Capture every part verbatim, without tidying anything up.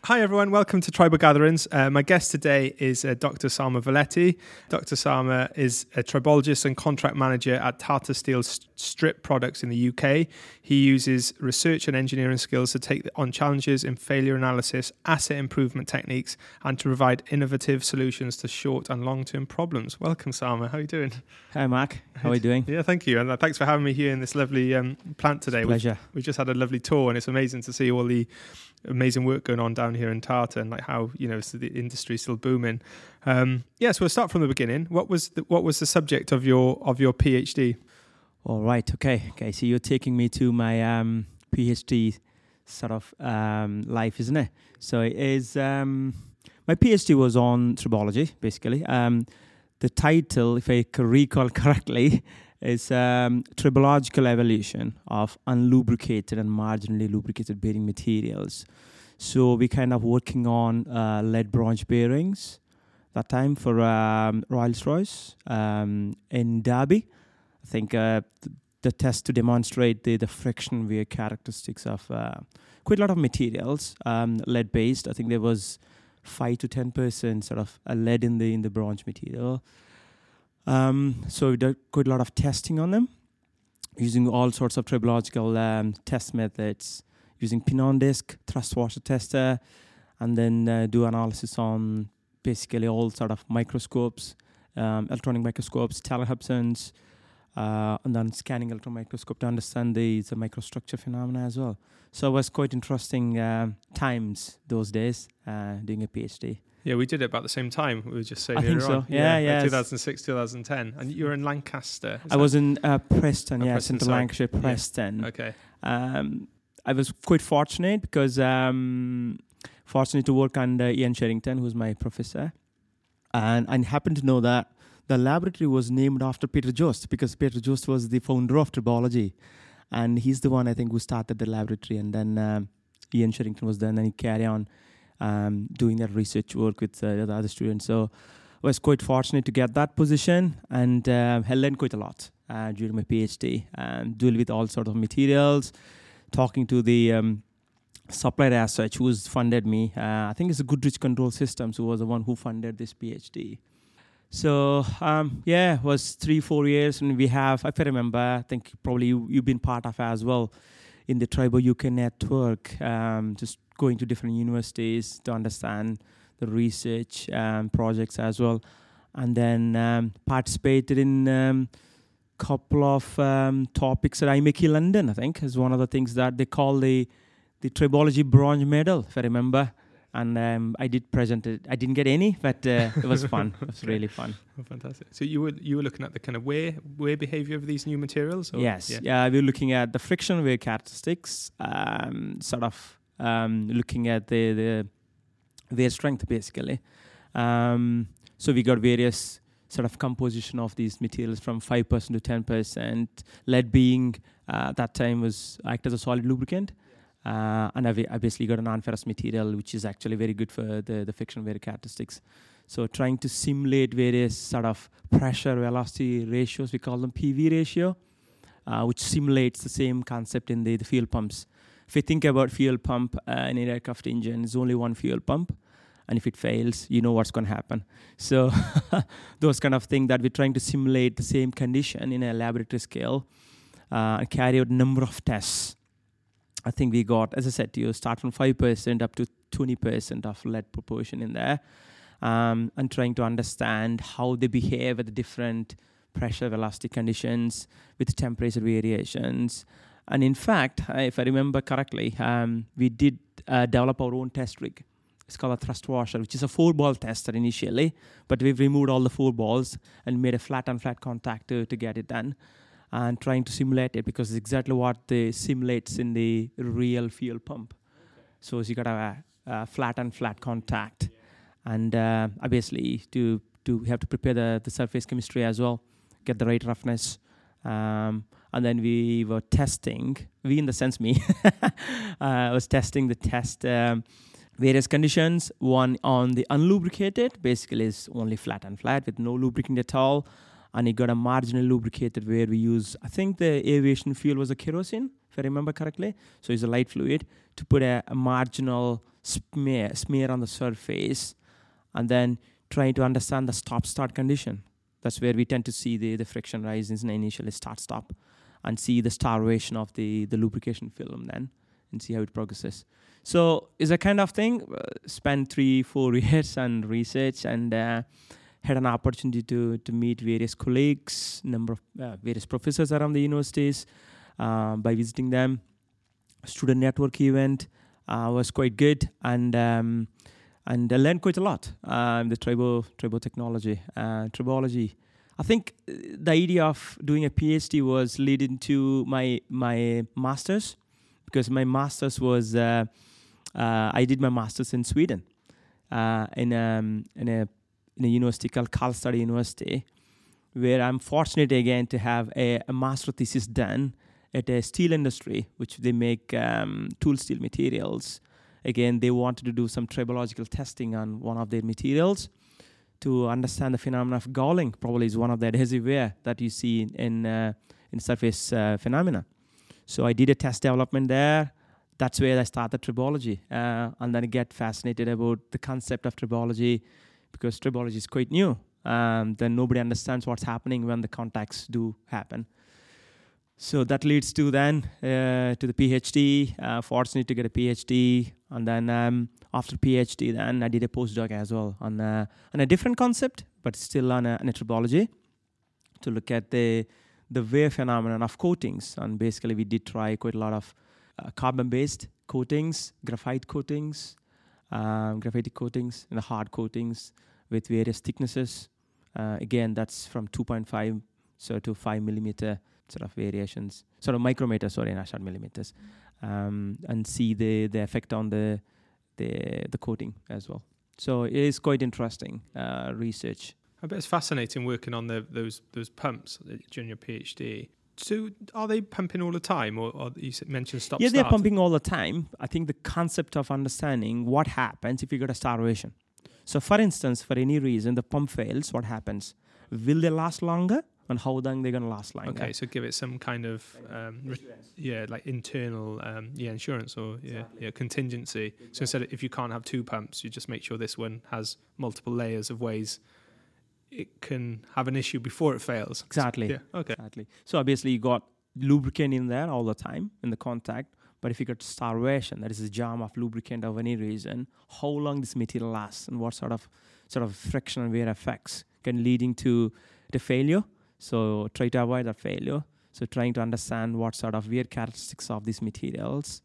Hi everyone, welcome to Tribal Gatherings. Uh, my guest today is uh, Doctor Salma Valetti. Doctor Salma is a tribologist and contract manager at Tata Steel Strip Products in the U K. He uses research and engineering skills to take on challenges in failure analysis, asset improvement techniques, and to provide innovative solutions to short and long-term problems. Welcome, Salma. How are you doing? Hi, Mark. How are you doing? Yeah, thank you. And uh, thanks for having me here in this lovely um, plant today. It's a pleasure. We've, we've just had a lovely tour, and it's amazing to see all the amazing work going on down here in Tata, and like how, you know, so the industry is still booming. Um, yeah, so we'll start from the beginning. What was the, what was the subject of your of your PhD? All right. Okay. Okay. So you're taking me to my um, PhD sort of um, life, isn't it? So it is um, my PhD was on tribology, basically. Um, the title, if I can recall correctly, is um, tribological evolution of unlubricated and marginally lubricated bearing materials. So we kind of working on uh, lead bronze bearings that time for um, Rolls-Royce um, in Derby. I think uh, th- the test to demonstrate the, the friction wear characteristics of uh, quite a lot of materials, um, lead-based. I think there was five to ten percent sort of a lead in the in the bronze material. Um, so we did quite a lot of testing on them, using all sorts of tribological um, test methods, using pin-on disc, thrust washer tester, and then uh, do analysis on basically all sort of microscopes, um, electronic microscopes, Taylor-Hobsons, uh, and then scanning electron microscope to understand the, the microstructure phenomena as well. So it was quite interesting uh, times those days uh, doing a PhD. Yeah, we did it about the same time. We were just saying I think so. on. Yeah, yeah. yeah. Like two thousand six, two thousand ten. And you're in Lancaster. I was in uh, Preston, oh, yes, Preston, in the sorry. Lancashire, Preston. Yeah. Okay. Um, I was quite fortunate because um, fortunate to work under Ian Sherrington, who's my professor. And I happened to know that the laboratory was named after Peter Jost because Peter Jost was the founder of tribology. And he's the one, I think, who started the laboratory. And then um, Ian Sherrington was there, and then he carried on um, doing that research work with uh, the other students. So I was quite fortunate to get that position, and uh, I learned quite a lot uh, during my PhD, and deal with all sorts of materials, talking to the um, supplier as such who's funded me. Uh, I think it's a Goodrich Control Systems who was the one who funded this PhD. So, um, yeah, it was three, four years, and we have, if I remember, I think probably you, you've been part of as well in the Tribo U K network, um, just going to different universities to understand the research um, projects as well, and then um, participated in a um, couple of um, topics at I M C London, I think, is one of the things that they call the the Tribology Bronze Medal, if I remember. And um, I did present it. I didn't get any, but uh, it was fun. It was really fun. Oh, fantastic. So you were you were looking at the kind of wear wear behavior of these new materials? Or? Yes. Yeah. yeah, we were looking at the friction wear characteristics, um, sort of um, looking at the, the wear strength, basically. Um, so we got various sort of composition of these materials from five percent to ten percent. Lead being, uh, at that time, was act as a solid lubricant. Uh, and I've, I basically got a non-ferrous material, which is actually very good for the, the friction wear characteristics. So trying to simulate various sort of pressure velocity ratios, we call them P V ratio, uh, which simulates the same concept in the, the fuel pumps. If you think about fuel pump uh, in an aircraft engine, it's only one fuel pump. And if it fails, you know what's going to happen. So those kind of things that we're trying to simulate the same condition in a laboratory scale uh, and carry out a number of tests. I think we got, as I said to you, start from five percent up to twenty percent of lead proportion in there, um, and trying to understand how they behave at the different pressure velocity conditions with temperature variations. And in fact, if I remember correctly, um, we did uh, develop our own test rig. It's called a thrust washer, which is a four-ball tester initially, but we've removed all the four balls and made a flat-on-flat contact to, to get it done. And trying to simulate it because it's exactly what the simulates in the real fuel pump. Okay. So you got a, a flat and flat contact, yeah. and uh, obviously to to have to prepare the, the surface chemistry as well, get the right roughness, um, and then we were testing. We in the sense me uh, was testing the test um, various conditions. One on the unlubricated, basically is only flat and flat with no lubricant at all. And it got a marginal lubricated where we use, I think the aviation fuel was a kerosene, if I remember correctly. So it's a light fluid to put a, a marginal smear, smear on the surface, and then trying to understand the stop-start condition. That's where we tend to see the, the friction rise in initially start-stop, and see the starvation of the, the lubrication film then, and see how it progresses. So it's a kind of thing, uh, spent three, four years on research, and uh, had an opportunity to to meet various colleagues, number of uh, various professors around the universities uh, by visiting them. Student network event uh, was quite good, and um, and I learned quite a lot. Um, the tribo tribo technology, uh, tribology. I think the idea of doing a PhD was leading to my my masters, because my masters was uh, uh, I did my masters in Sweden, uh, in um, in a in a university called Karlstad University, where I'm fortunate again to have a, a master thesis done at a steel industry, which they make um, tool steel materials. Again, they wanted to do some tribological testing on one of their materials to understand the phenomenon of galling. Probably is one of the adhesive wear that you see in uh, in surface uh, phenomena. So I did a test development there. That's where I started tribology, uh, and then I get fascinated about the concept of tribology, because tribology is quite new. Um, then nobody understands what's happening when the contacts do happen. So that leads to then uh, to the PhD. Uh, fortunate to get a PhD, and then um, after PhD, then I did a postdoc as well on a, on a different concept, but still on a, on a tribology, to look at the the wear phenomenon of coatings. And basically, we did try quite a lot of uh, carbon-based coatings, graphite coatings, um, graphite coatings, and the hard coatings with various thicknesses. Uh, again, that's from two point five so to five millimeter sort of variations, sort of micrometers, sorry, not short millimeters, um, and see the, the effect on the, the the coating as well. So it is quite interesting uh, research. I bet it's fascinating working on the, those those pumps during your PhD. So are they pumping all the time, or, or you mentioned stop? Yeah, start? they're pumping all the time. I think the concept of understanding what happens if you get a starvation. So, for instance, for any reason the pump fails, what happens? Will they last longer? And how long they're going to last longer? Okay, so give it some kind of um, re- yeah, like internal um, yeah insurance or yeah, exactly. yeah contingency. Exactly. So instead of, if you can't have two pumps, you just make sure this one has multiple layers of ways it can have an issue before it fails. Exactly. Yeah. Okay. Exactly. So obviously you got lubricant in there all the time in the contact, but if you got starvation, that is a jam of lubricant of any reason, how long this material lasts and what sort of sort of friction and wear effects can leading to the failure. So try to avoid that failure. So trying to understand what sort of wear characteristics of these materials.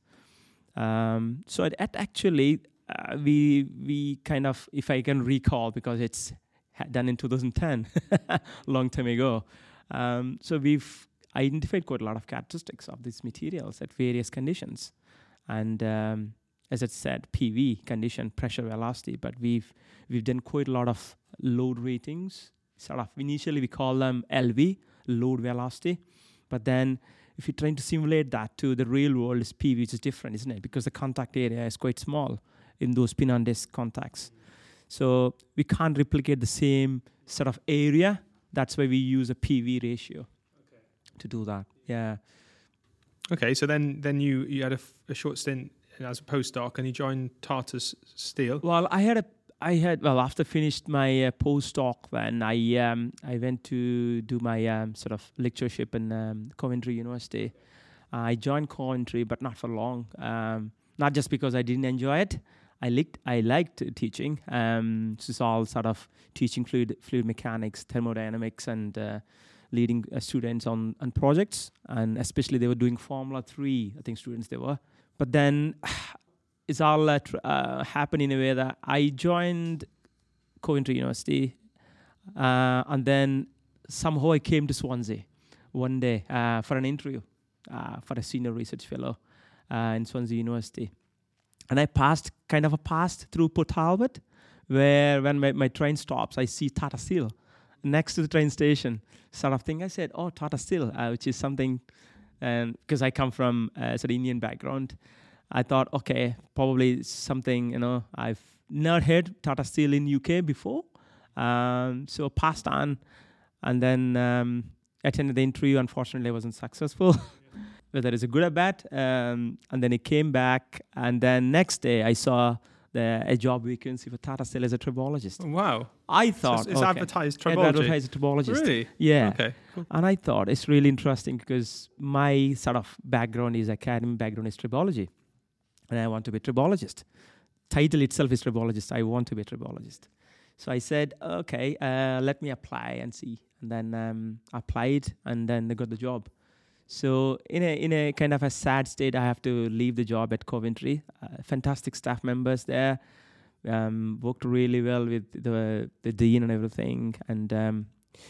Um, so it, it actually, uh, we we kind of, if I can recall, because it's done in two thousand ten, long time ago. Um, so we've identified quite a lot of characteristics of these materials at various conditions. And um, as I said, P V, condition, pressure, velocity, but we've we've done quite a lot of load ratings. Sort of initially we call them L V, load velocity, but then if you're trying to simulate that to the real world, is P V, which is different, isn't it? Because the contact area is quite small in those pin-on-disc contacts. So we can't replicate the same sort of area. That's why we use a P V ratio okay. to do that. Yeah. Okay, so then then you, you had a, f- a short stint as a postdoc, and you joined Tata Steel. Well, I had a I had well after finished my uh, postdoc, then I um, I went to do my um, sort of lectureship in um, Coventry University. Uh, I joined Coventry, but not for long. Um, not just because I didn't enjoy it. I liked I liked teaching. Um, so it's all sort of teaching fluid fluid mechanics, thermodynamics, and uh, leading uh, students on on projects. And especially they were doing Formula Three. I think students they were. But then it's all uh, tr- uh, happened in a way that I joined Coventry University, uh, and then somehow I came to Swansea one day uh, for an interview uh, for a senior research fellow uh, in Swansea University. And I passed, kind of a passed through Port Talbot, where when my, my train stops, I see Tata Steel next to the train station, sort of thing. I said, oh, Tata Steel, uh, which is something, and because I come from a sort of Indian background, I thought, okay, probably something, you know, I've not heard Tata Steel in U K before. Um, so passed on, and then um, attended the interview. Unfortunately, I wasn't successful. Whether it's a good or bad. Um, and then it came back, and then next day I saw the a job vacancy for Tata Steel as a tribologist. Oh, wow. I So thought it's, it's okay, advertised It tribology. advertised tribologist. Really? Yeah. Okay. Cool. And I thought it's really interesting because my sort of background is academic background is tribology, and I want to be a tribologist. Title itself is tribologist. I want to be a tribologist. So I said, okay, uh, let me apply and see. And then um, applied, and then I got the job. So in a in a kind of a sad state, I have to leave the job at Coventry. Uh, fantastic staff members there. Um, worked really well with the the dean and everything, and um,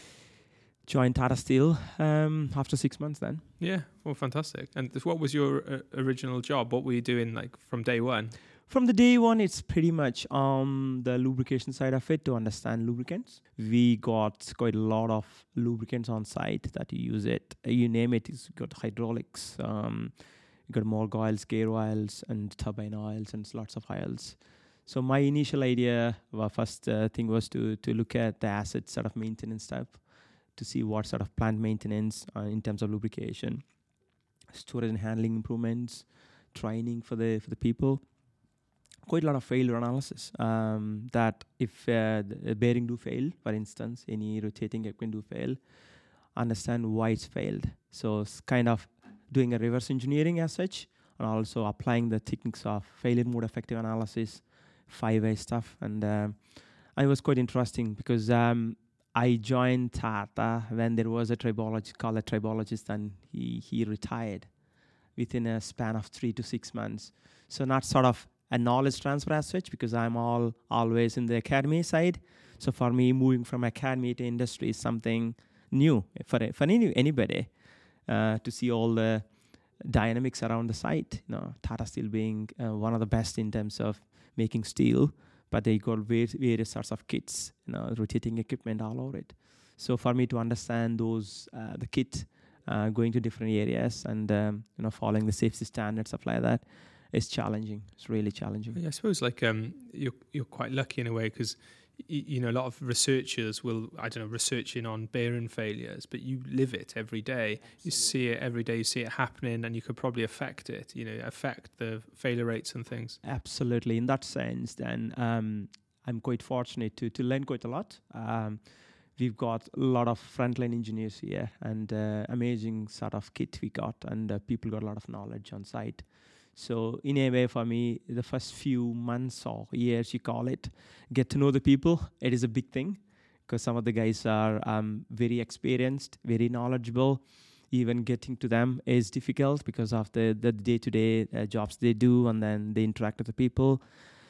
joined Tata Steel um, after six months. Then, Yeah. Well, fantastic. And this, what was your uh, original job? What were you doing like from day one? from the day one, it's pretty much on the lubrication side of it to understand lubricants. We got quite a lot of lubricants on site that you use it. You name it. It's got hydraulics. Um, you got morgue oils, gear oils, and turbine oils, and lots of oils. So my initial idea, well, first uh, thing was to to look at the asset sort of maintenance stuff, to see what sort of plant maintenance uh, in terms of lubrication, storage and handling improvements, training for the for the people. Quite a lot of failure analysis. Um, that if uh, the bearing do fail, for instance, any rotating equipment do fail, understand why it's failed. So it's kind of doing a reverse engineering as such, and also applying the techniques of failure mode effective analysis, five-way stuff. And um, it was quite interesting because um, I joined Tata when there was a tribologist, called a tribologist, and he, he retired within a span of three to six months. So not sort of a knowledge transfer as such, because I'm all always in the academy side. So for me, moving from academy to industry is something new for for any, anybody uh, to see all the dynamics around the site. You know, Tata Steel being uh, one of the best in terms of making steel, but they got various, various sorts of kits, you know, rotating equipment all over it. So for me to understand those, uh, the kit, uh, going to different areas and um, you know, following the safety standards, stuff like that, is challenging. It's really challenging. Yeah, I suppose like um, you're you're quite lucky in a way because y- you know a lot of researchers will I don't know researching on bearing failures, but you live it every day. Absolutely. You see it every day. You see it happening, and you could probably affect it. You know, affect the failure rates and things. Absolutely. In that sense, then um, I'm quite fortunate to to learn quite a lot. Um, we've got a lot of frontline engineers here, and uh, amazing sort of kit we got, and uh, people got a lot of knowledge on site. So in a way, for me, the first few months or years, you call it, get to know the people. It is a big thing because some of the guys are um, very experienced, very knowledgeable. Even getting to them is difficult because of the, the day-to-day uh, jobs they do, and then they interact with the people.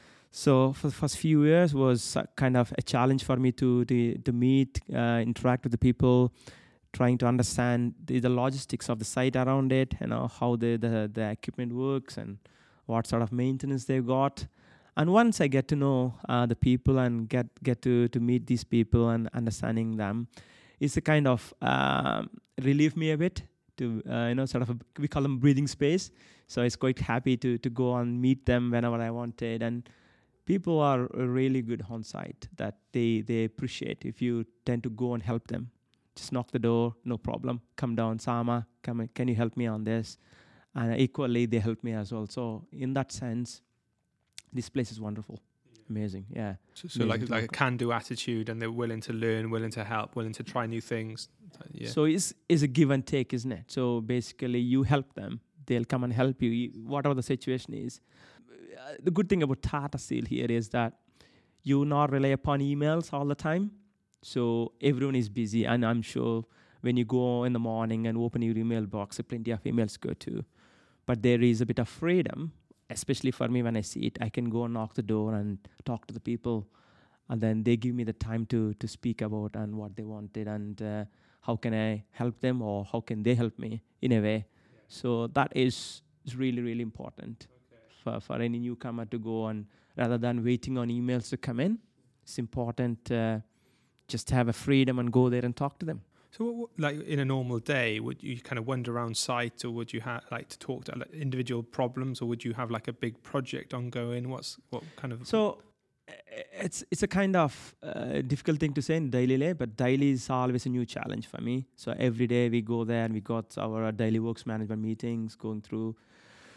So for the first few years was uh, kind of a challenge for me to to, to meet, uh, interact with the people, trying to understand the, the logistics of the site around it, you know, how the, the, the equipment works and what sort of maintenance they've got. And once I get to know uh, the people and get, get to, to meet these people and understanding them, it's a kind of um, relieve me a bit to, uh, you know, sort of, a, we call them breathing space. So it's quite happy to, to go and meet them whenever I wanted. And people are really good on site that they, they appreciate if you tend to go and help them. Just knock the door, no problem. Come down, Sama, come, can you help me on this? And equally, they help me as well. So in that sense, this place is wonderful. Yeah. Amazing, yeah. So, so like like a can-do attitude, and they're willing to learn, willing to help, willing to try new things. Yeah. So it's, it's a give and take, isn't it? So basically, you help them, they'll come and help you, whatever the situation is. Uh, the good thing about Tata Steel here is that you not rely upon emails all the time. So everyone is busy, and I'm sure when you go in the morning and open your email box, plenty of emails go to. But there is a bit of freedom, especially for me when I see it. I can go and knock the door and talk to the people, and then they give me the time to to speak about and what they wanted and uh, how can I help them or how can they help me in a way. Yeah. So that is, is really, really important okay. for, for any newcomer to go, and rather than waiting on emails to come in, it's important uh, just to have a freedom and go there and talk to them. So, what, what, like in a normal day, would you kind of wander around site, or would you have like to talk to like, individual problems, or would you have like a big project ongoing? What's what kind of? So, it's it's a kind of uh, difficult thing to say in daily life, but daily is always a new challenge for me. So every day we go there and we got our daily works management meetings, going through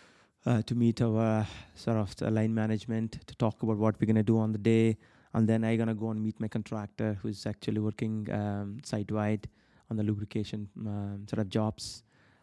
uh, to meet our sort of the line management to talk about what we're going to do on the day. And then I'm going to go and meet my contractor who's actually working um, site-wide on the lubrication um, sort of jobs.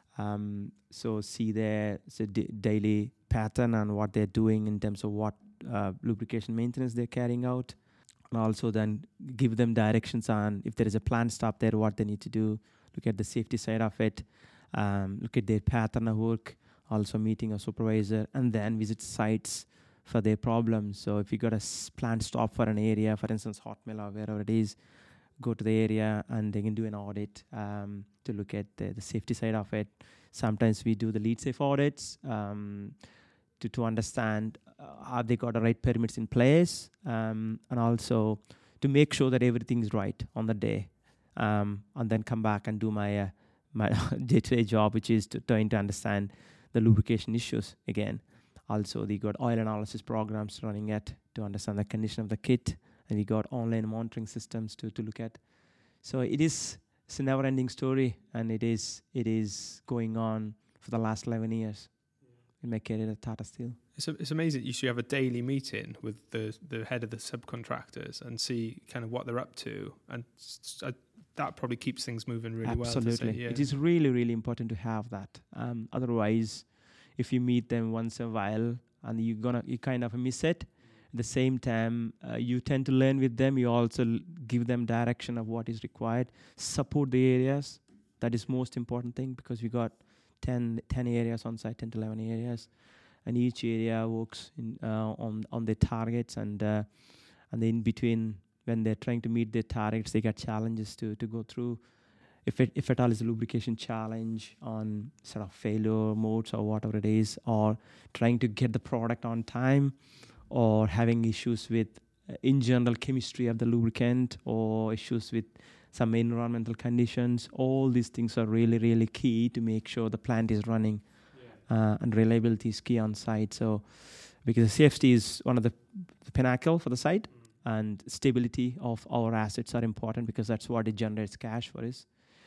Um, so see their so d- daily pattern and what they're doing in terms of what uh, lubrication maintenance they're carrying out. And also then give them directions on if there is a planned stop there, what they need to do. Look at the safety side of it. Um, look at their pattern of work. Also meeting a supervisor and then visit sites for their problems. So if you got a s- planned stop for an area, for instance, hot mill or wherever it is, go to the area and they can do an audit um, to look at the, the safety side of it. Sometimes we do the lead safe audits um, to, to understand uh, have they got the right permits in place um, and also to make sure that everything is right on the day. Um, and then come back and do my uh, my day-to-day job, which is to trying to understand the lubrication issues again. Also, we got oil analysis programs running at to understand the condition of the kit, and we got online monitoring systems to, to look at. So it is it's a never-ending story, and it is it is going on for the last eleven years in my career at Tata Steel. It's a, it's amazing. You should have a daily meeting with the the head of the subcontractors and see kind of what they're up to, and uh, that probably keeps things moving really well. Absolutely, yeah. It is really really important to have that. Um, otherwise, if you meet them once in a while and you gonna you kind of miss it. At the same time, uh, you tend to learn with them. You also l- give them direction of what is required. Support the areas. That is most important thing because we got ten, ten areas on site, ten to eleven areas, and each area works in, uh, on on their targets. And uh, and in between, when they're trying to meet their targets, they get challenges to to go through. If it if at all is a lubrication challenge on sort of failure modes or whatever it is, or trying to get the product on time, or having issues with, uh, in general, chemistry of the lubricant, or issues with some environmental conditions. All these things are really, really key to make sure the plant is running, yeah. uh, and reliability is key on site. So, because safety is one of the, the pinnacle for the site, mm. and stability of our assets are important because that's what it generates cash for us.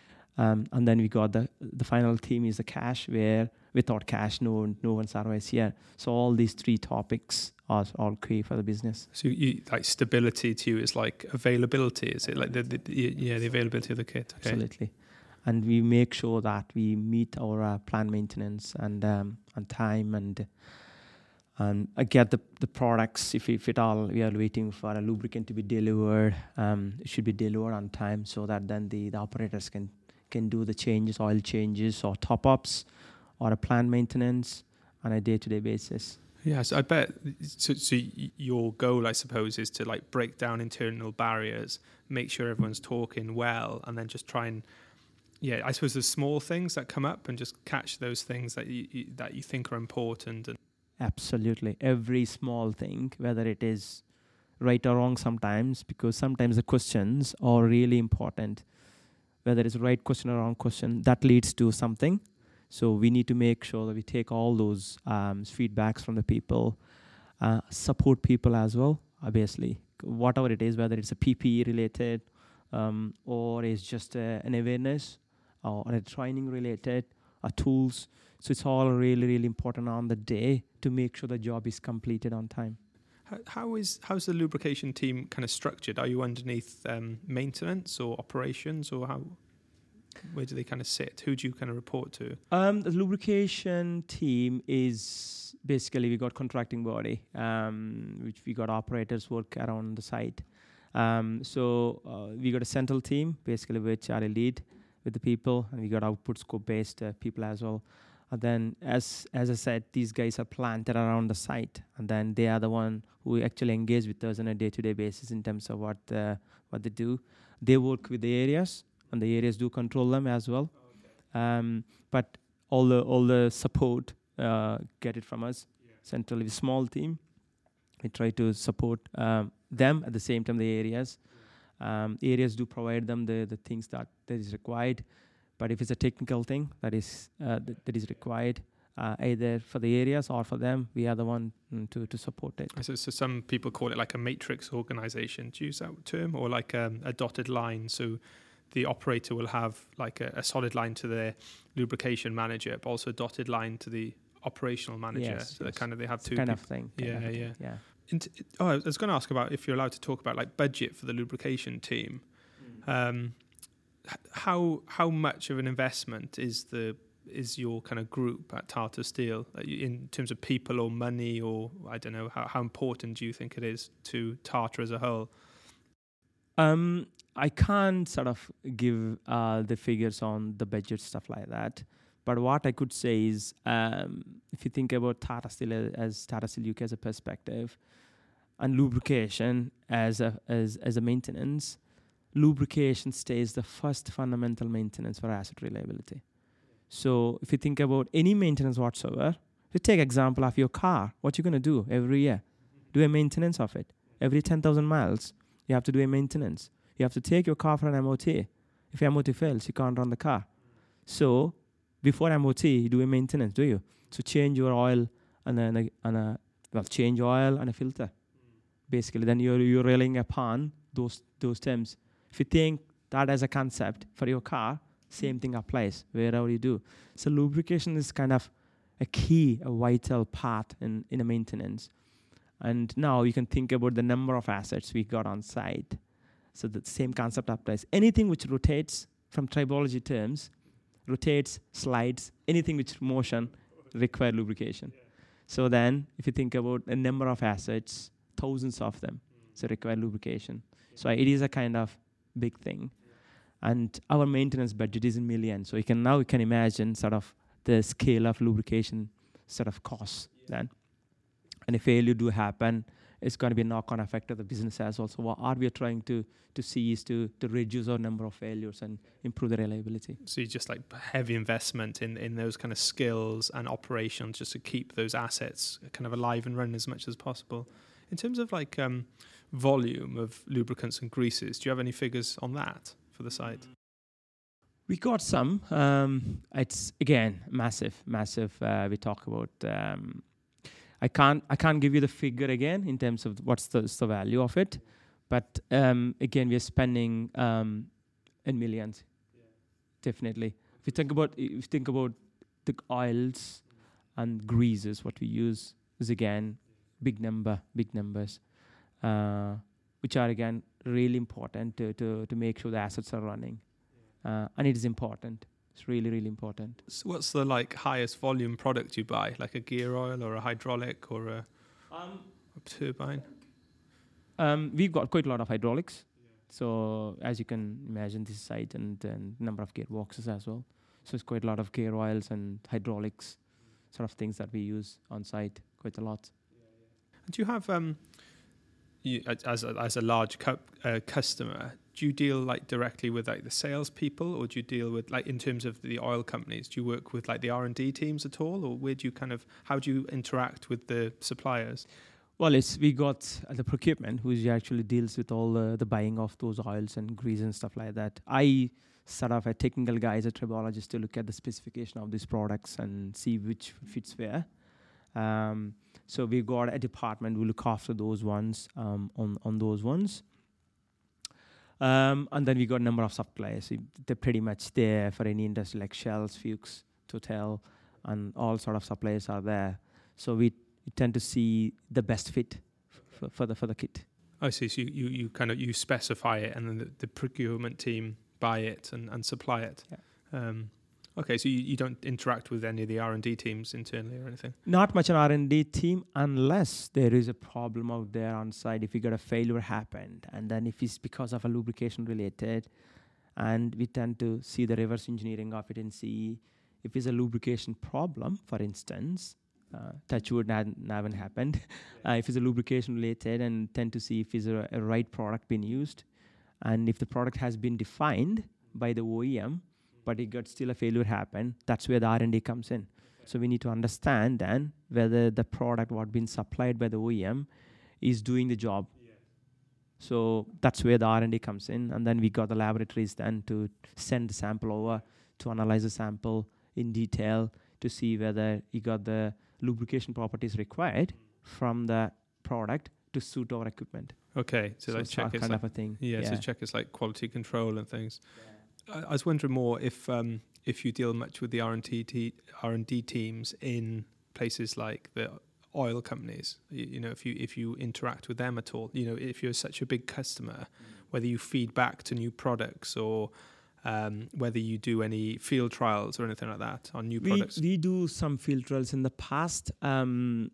Um, and then we got the the final theme is the cash, where without cash, no one, no one survives here. So all these three topics are all key for the business. So you like stability to you is like availability, is it like the, the, the yeah the availability of the kit? Okay. Absolutely, and we make sure that we meet our uh, plant maintenance and um, on time and and uh, get the the products. If if at all we are waiting for a lubricant to be delivered, um, it should be delivered on time so that then the, the operators can. can do the changes, oil changes or top-ups or a plant maintenance on a day-to-day basis. Yes, I bet. So, so your goal, I suppose, is to like break down internal barriers, make sure everyone's talking well, and then just try and, yeah, I suppose there's small things that come up and just catch those things that you, you that you think are important. And absolutely, every small thing, whether it is right or wrong sometimes, because sometimes the questions are really important. Whether it's right question or wrong question, that leads to something. So we need to make sure that we take all those um, feedbacks from the people, uh, support people as well, obviously. Whatever it is, whether it's a P P E related um, or it's just a, an awareness or a training related, or tools. So it's all really, really important on the day to make sure the job is completed on time. How, how is how's the lubrication team kind of structured? Are you underneath um, maintenance or operations, or how? Where do they kind of sit? Who do you kind of report to? Um, the lubrication team is basically we got contracting body, um, which we got operators work around the site. Um, so uh, we got a central team, basically which are a lead with the people, and we got output scope based uh, people as well. And then, as as I said, these guys are planted around the site, and then they are the one who actually engage with us on a day-to-day basis in terms of what uh, what they do. They work with the areas, and the areas do control them as well. Okay. Um, but all the all the support uh, get it from us yeah. centrally. Small team, we try to support um, them at the same time the areas. Yeah. Um, areas do provide them the the things that that is required. But if it's a technical thing that is uh, th- that is required, uh, either for the areas or for them, we are the one mm, to to support it. So, so some people call it like a matrix organization. Do you use that term, or like um, a dotted line? So the operator will have like a, a solid line to their lubrication manager, but also a dotted line to the operational manager. Yes, so yes. they kind of they have It's two kind people. of thing. kind Yeah, of thing, yeah. yeah. Int- oh, I was going to ask about if you're allowed to talk about like budget for the lubrication team. Um, h- how how much of an investment is the is your kind of group at Tata Steel uh, in terms of people or money, or I don't know, how, how important do you think it is to Tata as a whole? Um, I can't sort of give uh, the figures on the budget, stuff like that. But what I could say is, um, if you think about Tata Steel as, as Tata Steel U K as a perspective, and lubrication as a as as a maintenance, lubrication stays the first fundamental maintenance for asset reliability. So if you think about any maintenance whatsoever, if you take example of your car, what you're going to do every year? Do a maintenance of it. Every ten thousand miles, you have to do a maintenance. You have to take your car for an M O T. If your M O T fails, you can't run the car. So before M O T, you do a maintenance, do you? So change your oil and a, and a well, change oil and a filter. Basically, then you're you're relying upon those those terms. If you think that as a concept for your car, same thing applies wherever you do. So lubrication is kind of a key, a vital part in, in a maintenance. And now you can think about the number of assets we got on site. So the same concept applies. Anything which rotates, from tribology terms, rotates, slides, anything which motion require lubrication. So then if you think about a number of assets, thousands of them, so require lubrication. So it is a kind of big thing. And our maintenance budget is in millions. So you can now you can imagine sort of the scale of lubrication sort of costs then. And if failure do happen, it's going to be a knock-on effect of the business as well. So what are we trying to to see is to to reduce our number of failures and improve the reliability. So you just like heavy investment in, in those kind of skills and operations just to keep those assets kind of alive and running as much as possible. In terms of like um, volume of lubricants and greases, do you have any figures on that for the site? We got some. Um, it's again massive, massive. Uh, we talk about. Um, I can't. I can't give you the figure again in terms of what's the, the value of it, but um, again, we are spending um, in millions. Yeah. Definitely. If you think about, if you think about the oils and greases, what we use is again big number, big numbers, uh, which are again really important to to to make sure the assets are running, uh, and it is important. It's really, really important. So what's the like highest volume product you buy? Like a gear oil or a hydraulic or a, Um, a turbine? Um, we've got quite a lot of hydraulics. Yeah. So as you can imagine, this site and, and number of gearboxes as well. So it's quite a lot of gear oils and hydraulics, mm. sort of things that we use on site quite a lot. Yeah, yeah. Do you have, um, you, as a, as a large cu- uh, customer, do you deal like directly with like the salespeople, or do you deal with like in terms of the oil companies? Do you work with like the R and D teams at all, or where do you kind of how do you interact with the suppliers? Well, it's we got uh, the procurement, who actually deals with all the, the buying of those oils and grease and stuff like that. I sort of a technical guy as a tribologist to look at the specification of these products and see which fits where. Um, so we got a department who look after those ones um, on on those ones. Um, and then we got a number of suppliers. They're pretty much there for any industry like Shell, Fuchs, Total, and all sort of suppliers are there. So we, we tend to see the best fit f- for the for the kit. I see. So you, you, you kind of you specify it, and then the, the procurement team buy it and, and supply it. Yeah. Um, okay, so you, you don't interact with any of the R and D teams internally or anything? Not much an R and D team unless there is a problem out there on site. If you got a failure happened, and then if it's because of a lubrication related, and we tend to see the reverse engineering of it and see if it's a lubrication problem, for instance, uh, touch wood, not, haven't happened. Yeah. Uh, if it's a lubrication related, and tend to see if it's a, a right product being used, and if the product has been defined by the O E M, but it got still a failure happen, that's where the R and D comes in. Okay. So we need to understand then whether the product what been supplied by the O E M is doing the job. Yeah. So that's where the R and D comes in, and then we got the laboratories then to send the sample over to analyze the sample in detail to see whether you got the lubrication properties required mm. from the product to suit our equipment. Okay, so, so like check kind it's of like, a thing. Yeah, yeah, so check it's like quality control and things. Yeah. I, I was wondering more if um, if you deal much with the R and D te- R and D teams in places like the oil companies, you, you know, if you if you interact with them at all, you know, if you're such a big customer, mm. whether you feed back to new products or um, whether you do any field trials or anything like that on new we, products. We do some field trials in the past. Um,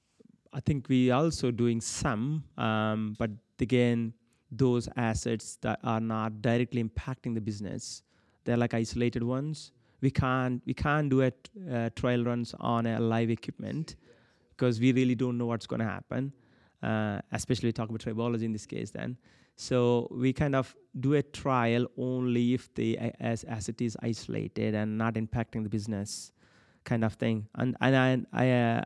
I think we also doing some, um, but again, those assets that are not directly impacting the business, they're like isolated ones. We can't we can't do it uh, trial runs on a live equipment because we really don't know what's going to happen. Uh, especially talk about tribology in this case. Then, so we kind of do a trial only if the as asset is isolated and not impacting the business, kind of thing. And and I I uh,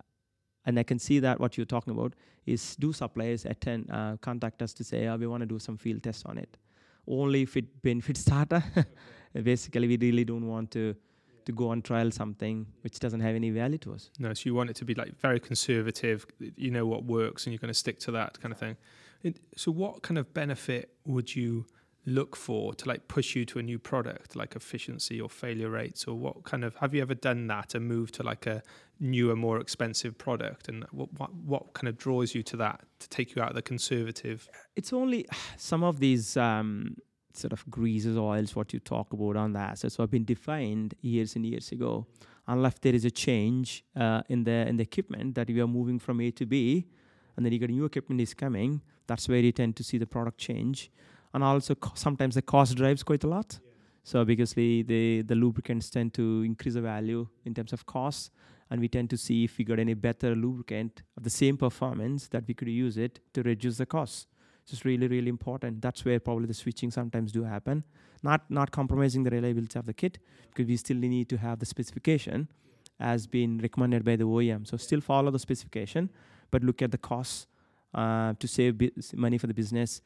and I can see that what you're talking about is do suppliers attend uh, contact us to say oh, we want to do some field tests on it, only if it benefits Tata. Basically, we really don't want to to go and trial something which doesn't have any value to us. No, so you want it to be like very conservative. You know what works, and you're going to stick to that kind of thing. It, so, what kind of benefit would you look for to like push you to a new product, like efficiency or failure rates, or what kind of have you ever done that and moved to like a newer, more expensive product? And what what, what kind of draws you to that to take you out of the conservative? It's only some of these. Um, sort of greases, oils, what you talk about on the assets have been defined years and years ago. Unless there is a change uh, in the in the equipment that we are moving from A to B, and then you got new equipment is coming, that's where you tend to see the product change. And also co- sometimes the cost drives quite a lot. Yeah. So because the, the, the lubricants tend to increase the value in terms of cost, and we tend to see if we got any better lubricant of the same performance that we could use it to reduce the cost. So it's really, really important. That's where probably the switching sometimes do happen. Not not compromising the reliability of the kit, because we still need to have the specification as been recommended by the O E M. So still follow the specification, but look at the costs uh, to save bi- money for the business.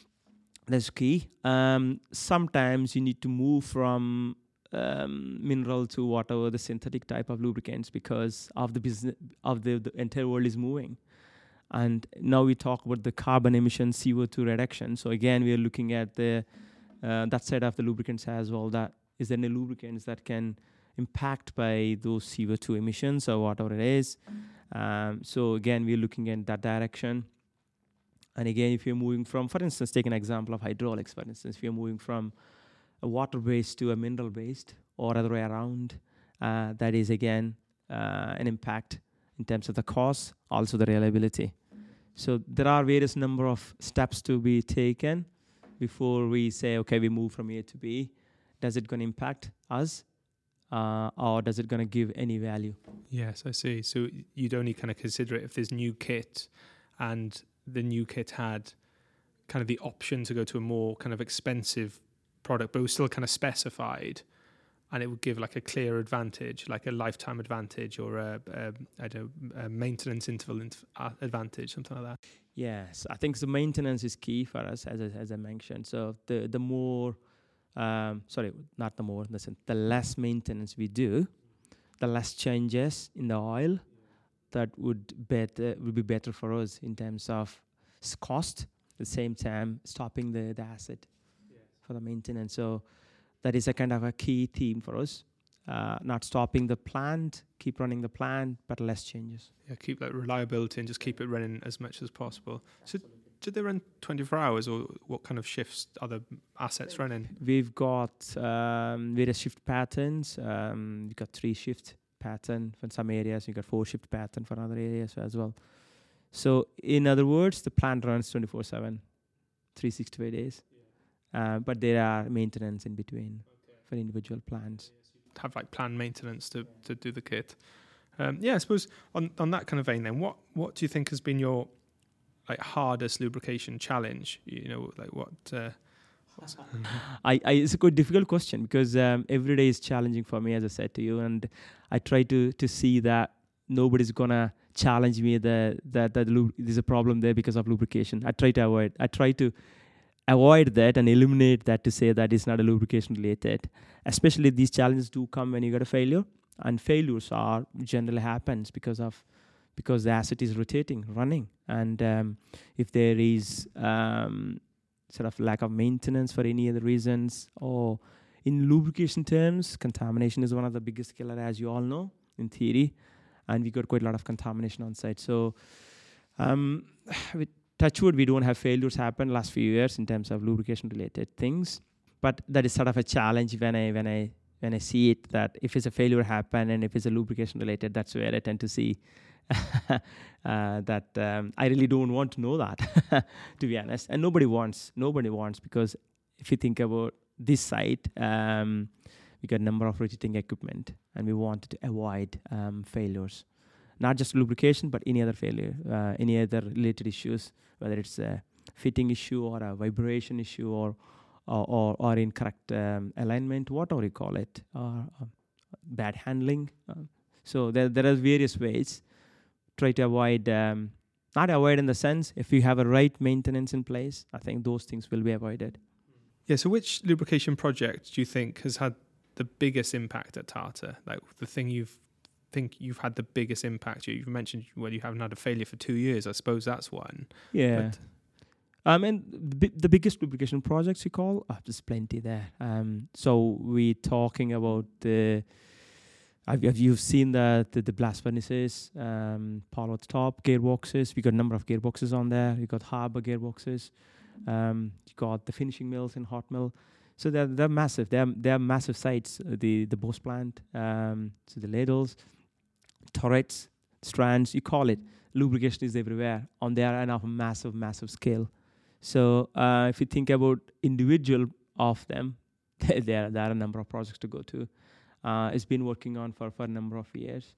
That's key. Um, sometimes you need to move from um, mineral to whatever the synthetic type of lubricants because of the business of the, the entire world is moving. And now we talk about the carbon emission C O two reduction. So again, we are looking at the uh, that side of the lubricants as well. That is there any lubricants that can impact by those C O two emissions or whatever it is. Um, so again, we're looking in that direction. And again, if you're moving from, for instance, take an example of hydraulics. For instance, if you're moving from a water-based to a mineral-based or other way around, uh, that is again uh, an impact in terms of the cost, also the reliability. So there are various number of steps to be taken before we say, okay, we move from A to B. Does it going to impact us uh, or does it going to give any value? Yes, I see. So you'd only kind of consider it if there's new kit and the new kit had kind of the option to go to a more kind of expensive product, but it was still kind of specified. And it would give like a clear advantage, like a lifetime advantage or a, a, I don't know, a maintenance interval int- advantage, something like that. Yes, I think the maintenance is key for us, as I, as I mentioned. So the the more, um, sorry, not the more, listen, the less maintenance we do, the less changes in the oil, that would better would be better for us in terms of cost. At the same time, stopping the, the asset yes. for the maintenance. So that is a kind of a key theme for us. Uh, not stopping the plant, keep running the plant, but less changes. Yeah, keep that reliability and just keep it running as much as possible. So do they run twenty-four hours, or what kind of shifts are the assets running? We've got um, various shift patterns. Um, we've got three shift pattern for some areas. We've got four shift pattern for other areas as well. So in other words, the plant runs twenty-four seven, three hundred sixty-five days. Uh, but there are maintenance in between okay. for individual plants. Have like planned maintenance to, to do the kit. Um, yeah, I suppose on, on that kind of vein then, what, what do you think has been your like hardest lubrication challenge? You know, like what... Uh, I, I, it's a good difficult question because um, every day is challenging for me, as I said to you, and I try to, to see that nobody's going to challenge me that, that, that lub- there's a problem there because of lubrication. I try to avoid. I try to... avoid that and eliminate that to say that it's not a lubrication related. Especially these challenges do come when you got a failure, and failures are generally happens because of because the asset is rotating, running, and um, if there is um, sort of lack of maintenance for any other reasons, or in lubrication terms, contamination is one of the biggest killer, as you all know in theory. and we got quite a lot of contamination on site. So, um, with touch wood, we don't have failures happen last few years in terms of lubrication related things. But that is sort of a challenge when I when I when I see it, that if it's a failure happen and if it's a lubrication related, that's where I tend to see uh, that um, I really don't want to know that, to be honest. And nobody wants, nobody wants, because if you think about this site, um, we got a number of rotating equipment, and we wanted to avoid um, failures, not just lubrication, but any other failure, uh, any other related issues, whether it's a fitting issue or a vibration issue or or, or, or incorrect um, alignment, whatever you call it, or uh, bad handling. Uh, so there there are various ways. Try to avoid, um, not avoid in the sense, if you have a right maintenance in place, I think those things will be avoided. Yeah, so which lubrication project do you think has had the biggest impact at Tata? Like the thing you've think you've had the biggest impact? You've mentioned, well, you haven't had a failure for two years. I suppose that's one. Yeah. But Um, and the, the biggest lubrication projects you call, oh, there's plenty there. Um, so we're talking about the, have, have you seen the, the, the blast furnaces, um, Palo at the top, gearboxes. We got a number of gearboxes on there. You got Harbour gearboxes. Um, you got the finishing mills in hot mill. So they're, they're massive. They're, they're massive sites. Uh, the, the Bose plant, um, so the ladles, turrets, strands, you call it. Lubrication is everywhere on there and of a massive, massive scale. So uh, if you think about individual of them, there, there are a number of projects to go to. Uh, it's been working on for, for a number of years.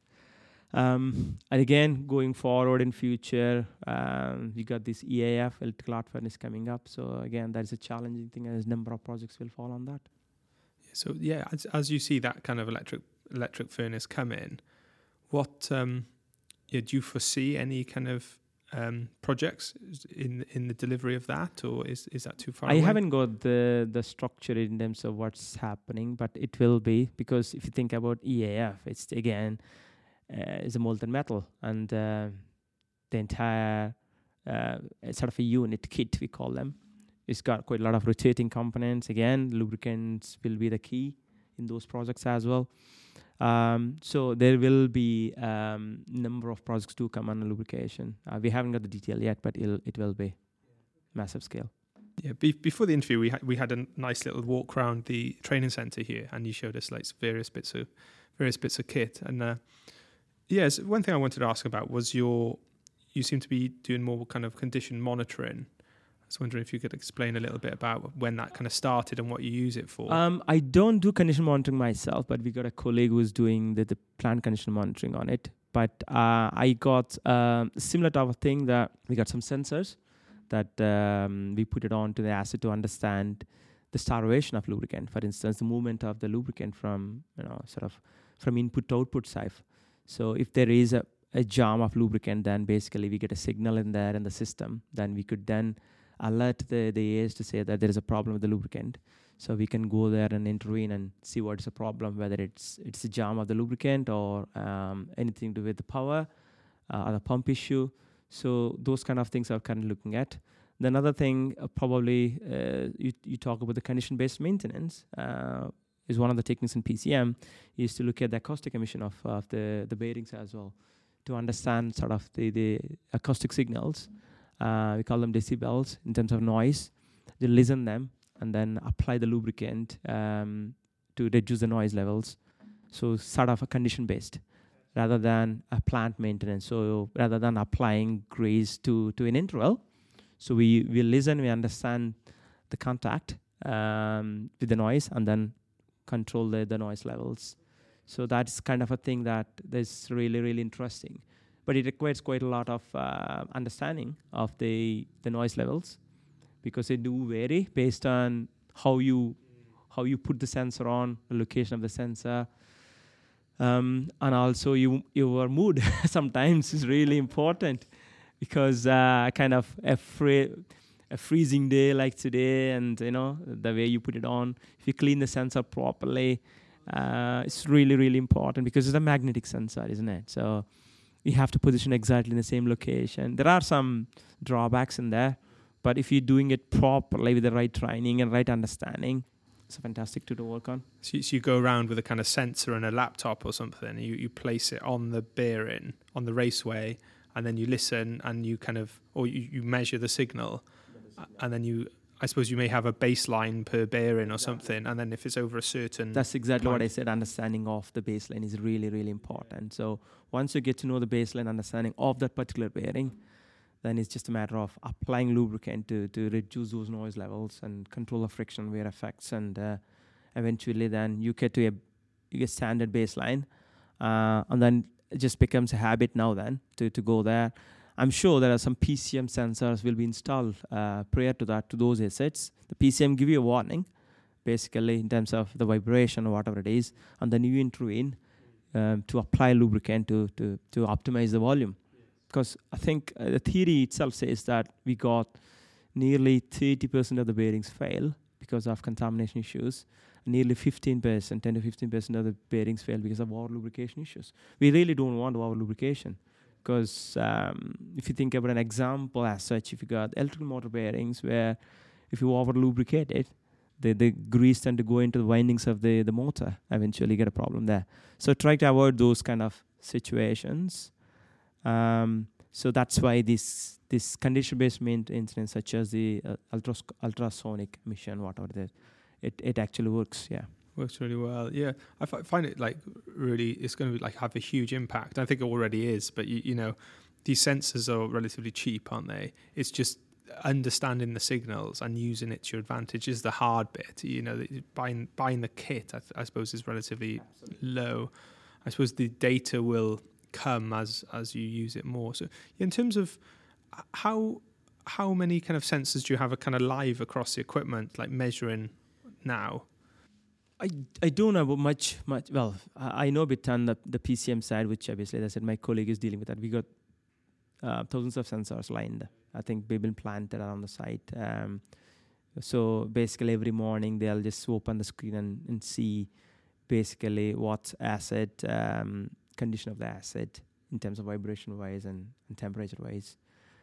Um, and again, going forward in future, um, we got this E A F, electrical arc furnace, coming up. So again, that is a challenging thing, and a number of projects will fall on that. So yeah, as, as you see that kind of electric electric furnace come in, what um, yeah, do you foresee any kind of Um, projects in in the delivery of that, or is is that too far I away? haven't got the the structure in terms of what's happening, but it will be, because if you think about E A F, it's again uh, is a molten metal, and uh, the entire uh, sort of a unit kit, we call them. It's got quite a lot of rotating components. Again, lubricants will be the key in those projects as well. Um, so there will be a um, number of projects to come on lubrication. Uh, we haven't got the detail yet, but it'll, it will be massive scale. Yeah. Be- before the interview, we had we had a nice little walk around the training center here, and you showed us like various bits of various bits of kit. And uh, yes, one thing I wanted to ask about was your. You seem to be doing more kind of condition monitoring. I was wondering if you could explain a little bit about when that kind of started and what you use it for. Um, I don't do condition monitoring myself, but we got a colleague who's doing the, the plant condition monitoring on it. But uh, I got um, a similar type of thing, that we got some sensors that um, we put it on to the asset to understand the starvation of lubricant. For instance, the movement of the lubricant from, you know, sort of from input to output side. So if there is a, a jam of lubricant, then basically we get a signal in there in the system. Then we could then alert the, the A As to say that there is a problem with the lubricant. So we can go there and intervene and see what is the problem, whether it's it's a jam of the lubricant or um, anything to do with the power uh, or the pump issue. So those kind of things are currently looking at. The another thing, uh, probably uh, you, you talk about the condition-based maintenance, uh, is one of the techniques in P C M, is to look at the acoustic emission of, of the, the bearings as well, to understand sort of the, the acoustic signals. Uh, we call them decibels in terms of noise. You listen them and then apply the lubricant um, to reduce the noise levels. So sort of a condition based rather than a plant maintenance. So rather than applying grease to, to an interval, so we, we listen, we understand the contact um, with the noise and then control the, the noise levels. So that's kind of a thing that is really, really interesting. But it requires quite a lot of uh, understanding of the, the noise levels, because they do vary based on how you how you put the sensor on, the location of the sensor, um, and also you, your mood sometimes is really important, because uh, kind of a, free, a freezing day like today, and you know the way you put it on, if you clean the sensor properly, uh, it's really really important, because it's a magnetic sensor, isn't it? So you have to position exactly in the same location. There are some drawbacks in there, but if you're doing it properly with the right training and right understanding, it's fantastic to, to work on. So you, so you go around with a kind of sensor and a laptop or something. You you place it on the bearing on the raceway, and then you listen and you kind of or you, you measure the signal, and then you. I suppose you may have a baseline per bearing or something, and then if it's over a certain... That's exactly line. what I said. Understanding of the baseline is really, really important. So once you get to know the baseline understanding of that particular bearing, then it's just a matter of applying lubricant to, to reduce those noise levels and control the friction wear effects, and uh, eventually then you get to a you get standard baseline, uh, and then it just becomes a habit now then to, to go there. I'm sure there are some P C M sensors will be installed uh, prior to that to those assets. The P C M give you a warning, basically in terms of the vibration or whatever it is, and then you intervene um, to apply lubricant to to to optimize the volume. Because I think uh, the theory itself says that we got nearly thirty percent of the bearings fail because of contamination issues. Nearly fifteen percent, ten to fifteen percent of the bearings fail because of over lubrication issues. We really don't want over lubrication. Because um, if you think about an example as such, if you got electrical motor bearings where if you over lubricate it, the, the grease tend to go into the windings of the, the motor, eventually get a problem there. So try to avoid those kind of situations. Um, so that's why this this condition-based maintenance, such as the uh, ultras- ultrasonic emission, whatever it is, it, it actually works, yeah. Works really well. Yeah, I f- find it like really, it's going to like have a huge impact. I think it already is, but you, you know, these sensors are relatively cheap, aren't they? It's just understanding the signals and using it to your advantage is the hard bit. You know, buying buying the kit, I, th- I suppose, is relatively Absolutely. low. I suppose the data will come as as you use it more. So, in terms of how how many kind of sensors do you have, a kind of live across the equipment, like measuring now? I, I don't know about much, much. Well, I, I know a bit on the, the P C M side, which obviously, as I said, my colleague is dealing with that. We got uh, thousands of sensors lined. I think they've been planted around the site. Um, so basically, every morning they'll just open the screen and, and see basically what's asset, um, condition of the asset in terms of vibration-wise and, and temperature-wise.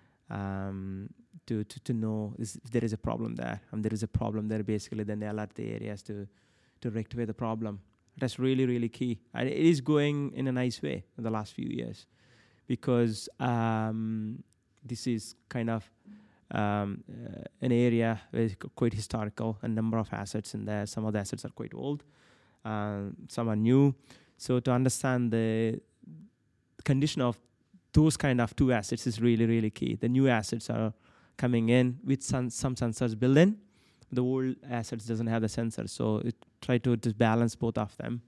Um, to, to to know if there is a problem there, and there is a problem there. Basically, then they alert the areas to. to rectify the problem. That's really, really key. And it is going in a nice way in the last few years because um, this is kind of um, uh, an area where it's quite historical, a number of assets in there. Some of the assets are quite old, uh, some are new. So to understand the condition of those kind of two assets is really, really key. The new assets are coming in with some, some sensors built in. The old assets doesn't have the sensor, so it try to just balance both of them.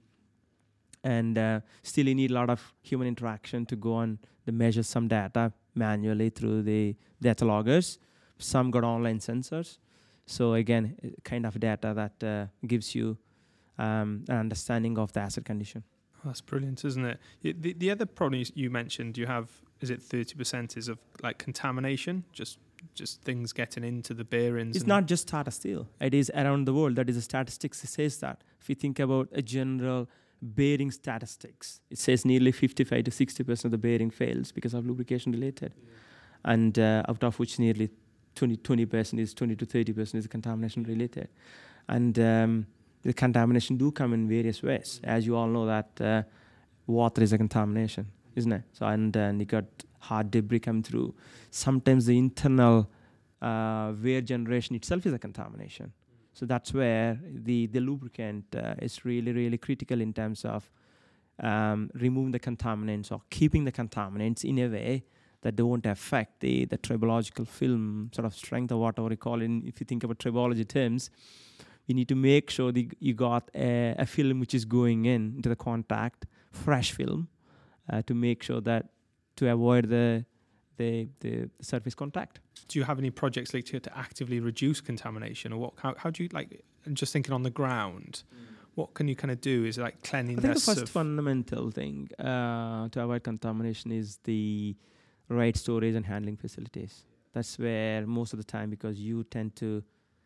And uh, still you need a lot of human interaction to go and the measure some data manually through the data loggers. Some got online sensors. So again, kind of data that uh, gives you um, an understanding of the asset condition. Oh, that's brilliant, isn't it? The, the other problem you mentioned, you have, is it thirty percent is of like contamination, just just things getting into the bearings? It's not just Tata Steel. It is around the world. That is the statistics. It says that. If you think about a general bearing statistics, it says nearly fifty-five to sixty percent of the bearing fails because of lubrication related. Yeah. And uh, out of which nearly twenty percent is twenty to thirty percent is contamination related. And um, the contamination do come in various ways. As you all know that uh, water is a contamination, isn't it? So and then you got hard debris come through. Sometimes the internal uh, wear generation itself is a contamination. So that's where the, the lubricant uh, is really, really critical in terms of um, removing the contaminants or keeping the contaminants in a way that don't affect the, the tribological film sort of strength or whatever you call it. If you think about tribology terms, you need to make sure that you got a, a film which is going in into the contact, fresh film, uh, to make sure that to avoid the, the the surface contact. Do you have any projects like to, to actively reduce contamination, or what? How, how do you like? I'm just thinking on the ground. Mm. What can you kind of do? Is it like cleanliness? I think the first fundamental thing uh, to avoid contamination is the right storage and handling facilities. That's where most of the time, because you tend to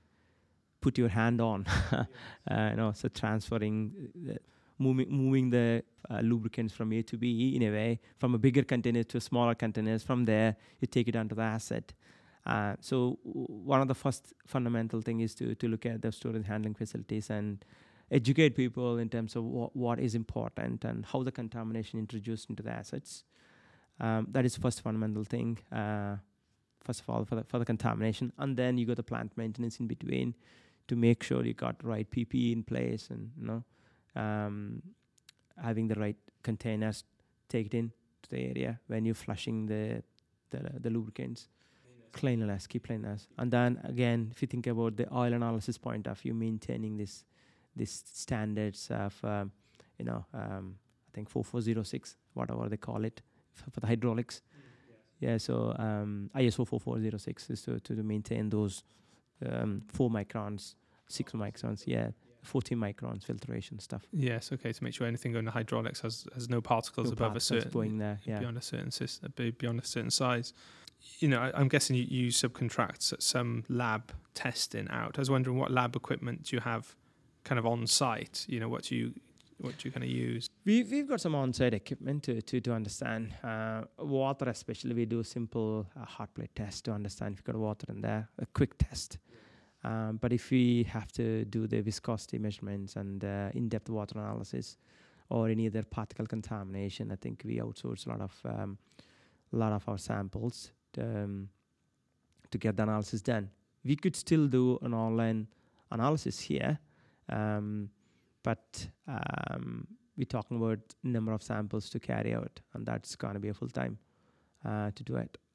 put your hand on, uh, you know, so transferring. The, Moving, moving the uh, lubricants from A to B in a way, from a bigger container to smaller containers. From there, you take it onto the asset. Uh, so w- one of the first fundamental thing is to to look at the storage handling facilities and educate people in terms of wha- what is important and how the contamination introduced into the assets. Um, that is first fundamental thing. Uh, first of all, for the for the contamination, and then you got the plant maintenance in between to make sure you got the right P P E in place and you know um, having the right containers take it in to the area when you're flushing the the, the lubricants. Cleanliness, keep cleanliness, and then again, if you think about the oil analysis point of view, maintaining this these standards of um, you know um, I think four four zero six, whatever they call it for, for the hydraulics. Mm, yes. Yeah, so um, I S O four four zero six is to, to maintain those um, four microns, six oh, microns, yeah, yeah, fourteen microns filtration stuff. Yes, okay, to make sure anything going to hydraulics has, has no particles no above particles a certain going there, yeah. beyond a certain system, beyond a certain size. You know, I, I'm guessing you, you subcontract some lab testing out. I was wondering what lab equipment do you have kind of on site? You know, what do you what do you kind of use? We we've got some on-site equipment to to to understand uh, water, especially. We do simple uh, hot plate test to understand if you've got water in there. A quick test. Um, but if we have to do the viscosity measurements and uh, in-depth water analysis or any other particle contamination, I think we outsource a lot of um, a lot of our samples to, um, to get the analysis done. We could still do an online analysis here, um, but um, we're talking about number of samples to carry out, and that's going to be a full time uh, to do it.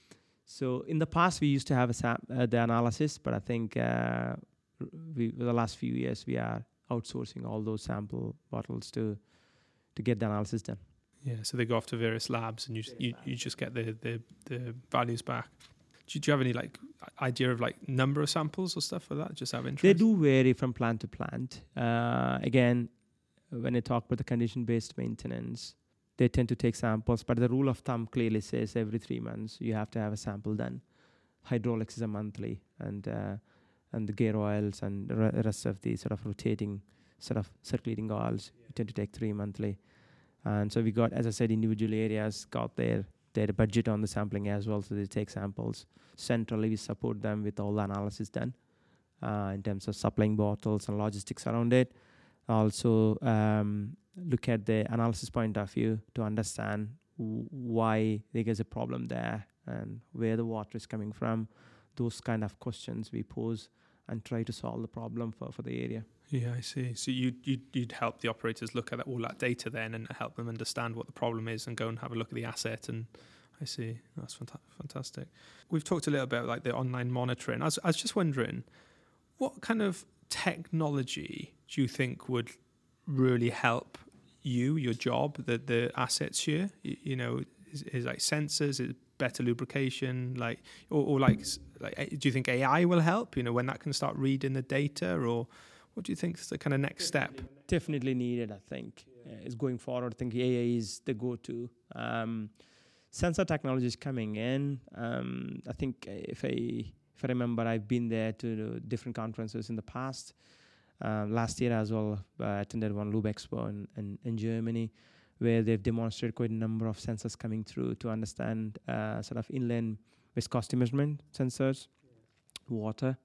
So in the past, we used to have a sam- uh, the analysis, but I think uh, we, the last few years we are outsourcing all those sample bottles to to get the analysis done. Yeah, so they go off to various labs, and you you, you just get the, the, the values back. Do you, do you have any like idea of like number of samples or stuff like that? Just have interest. They do vary from plant to plant. Uh, again, when I talk about the condition-based maintenance, they tend to take samples, but the rule of thumb clearly says every three months you have to have a sample done. Hydraulics is a monthly, and uh, and the gear oils and the rest of the sort of rotating, sort of circulating oils, yeah. we tend to take three monthly. And so we got, as I said, individual areas got their their budget on the sampling as well, so they take samples. Centrally, we support them with all the analysis done uh, in terms of supplying bottles and logistics around it. Also, um, look at the analysis point of view to understand w- why there is a problem there and where the water is coming from. Those kind of questions we pose and try to solve the problem for, for the area. Yeah, I see. So you'd, you'd, you'd help the operators look at all that data then and help them understand what the problem is and go and have a look at the asset. And I see. That's fanta- fantastic. We've talked a little bit about like the online monitoring. I was, I was just wondering, what kind of technology do you think would really help you, your job, the the assets here? You, you know, is, is like sensors, is better lubrication, like or, or like like do you think A I will help? You know, when that can start reading the data, or what do you think is the kind of next step? Definitely needed, I think. Yeah. Uh, is going forward, I think A I is the go-to. Um, sensor technology is coming in. Um, I think if I if I remember, I've been there to different conferences in the past. Uh, last year as well, I uh, attended one Lube Expo in, in, in Germany, where they've demonstrated quite a number of sensors coming through to understand uh, sort of inland viscosity measurement sensors, yeah. water.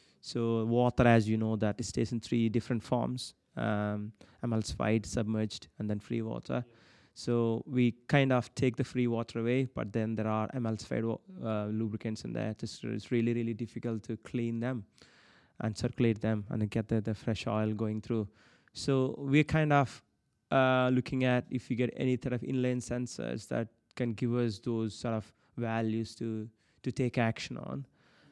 So water, as you know, that it stays in three different forms, um, emulsified, submerged, and then free water. Yeah. So we kind of take the free water away, but then there are emulsified uh, lubricants in there. It's, it's really, really difficult to clean them and circulate them and then get the, the fresh oil going through. So we're kind of uh, looking at if we get any sort of inline sensors that can give us those sort of values to to take action on.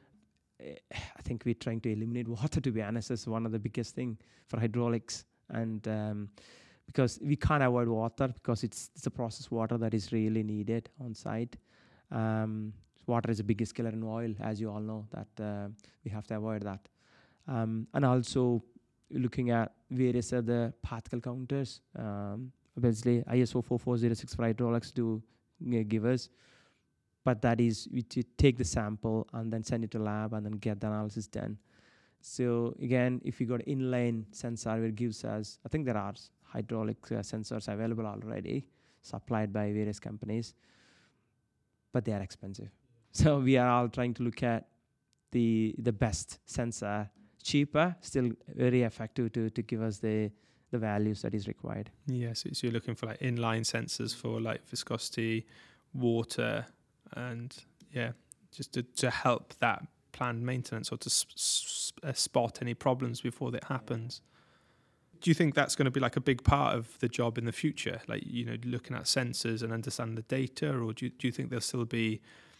I think we're trying to eliminate water, to be honest. That's one of the biggest thing for hydraulics. And um, because we can't avoid water because it's, it's a processed water that is really needed on site. Um, water is the biggest killer in oil, as you all know, that uh, we have to avoid that. Um, and also looking at various other particle counters. Um, obviously, I S O four four zero six for hydraulics do uh, give us, but that is we to take the sample and then send it to lab and then get the analysis done. So again, if you got inline sensor, it gives us, I think there are hydraulic uh, sensors available already, supplied by various companies, but they are expensive. So we are all trying to look at the the best sensor, cheaper, still very effective to to give us the the values that is required. Yeah, so, so you're looking for like inline sensors for like viscosity, water, and yeah, just to, to help that planned maintenance or to sp- sp- uh, spot any problems before that happens. Do you think that's going to be like a big part of the job in the future? Like, you know, looking at sensors and understanding the data, or do you, do you think there'll still be,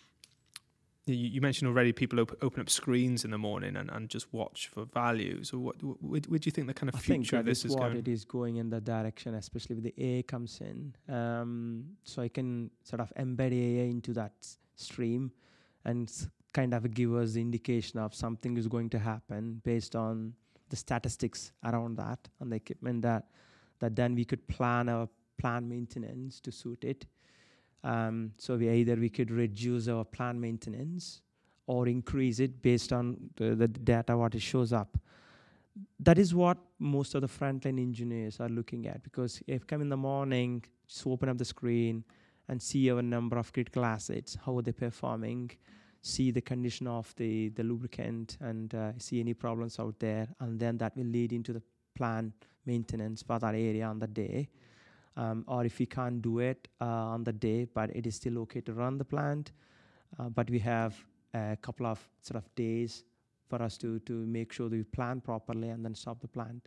you, you mentioned already people op- open up screens in the morning and, and just watch for values, or what, where, where do you think the kind of I future of think that this is is what going? it is going in that direction, especially with the A I comes in. Um, so I can sort of embed A I into that s- stream and s- kind of give us the indication of something is going to happen based on the statistics around that and the equipment that that then we could plan our plan maintenance to suit it. Um, so we either we could reduce our plan maintenance or increase it based on the, the data what it shows up. That is what most of the frontline engineers are looking at, because if you come in the morning, just open up the screen and see our number of critical assets, how are they performing, see the condition of the, the lubricant and uh, see any problems out there, and then that will lead into the plan maintenance for that area on the day. Um, or if we can't do it uh, on the day, but it is still okay to run the plant, uh, but we have a couple of sort of days for us to, to make sure that we plan properly and then stop the plant.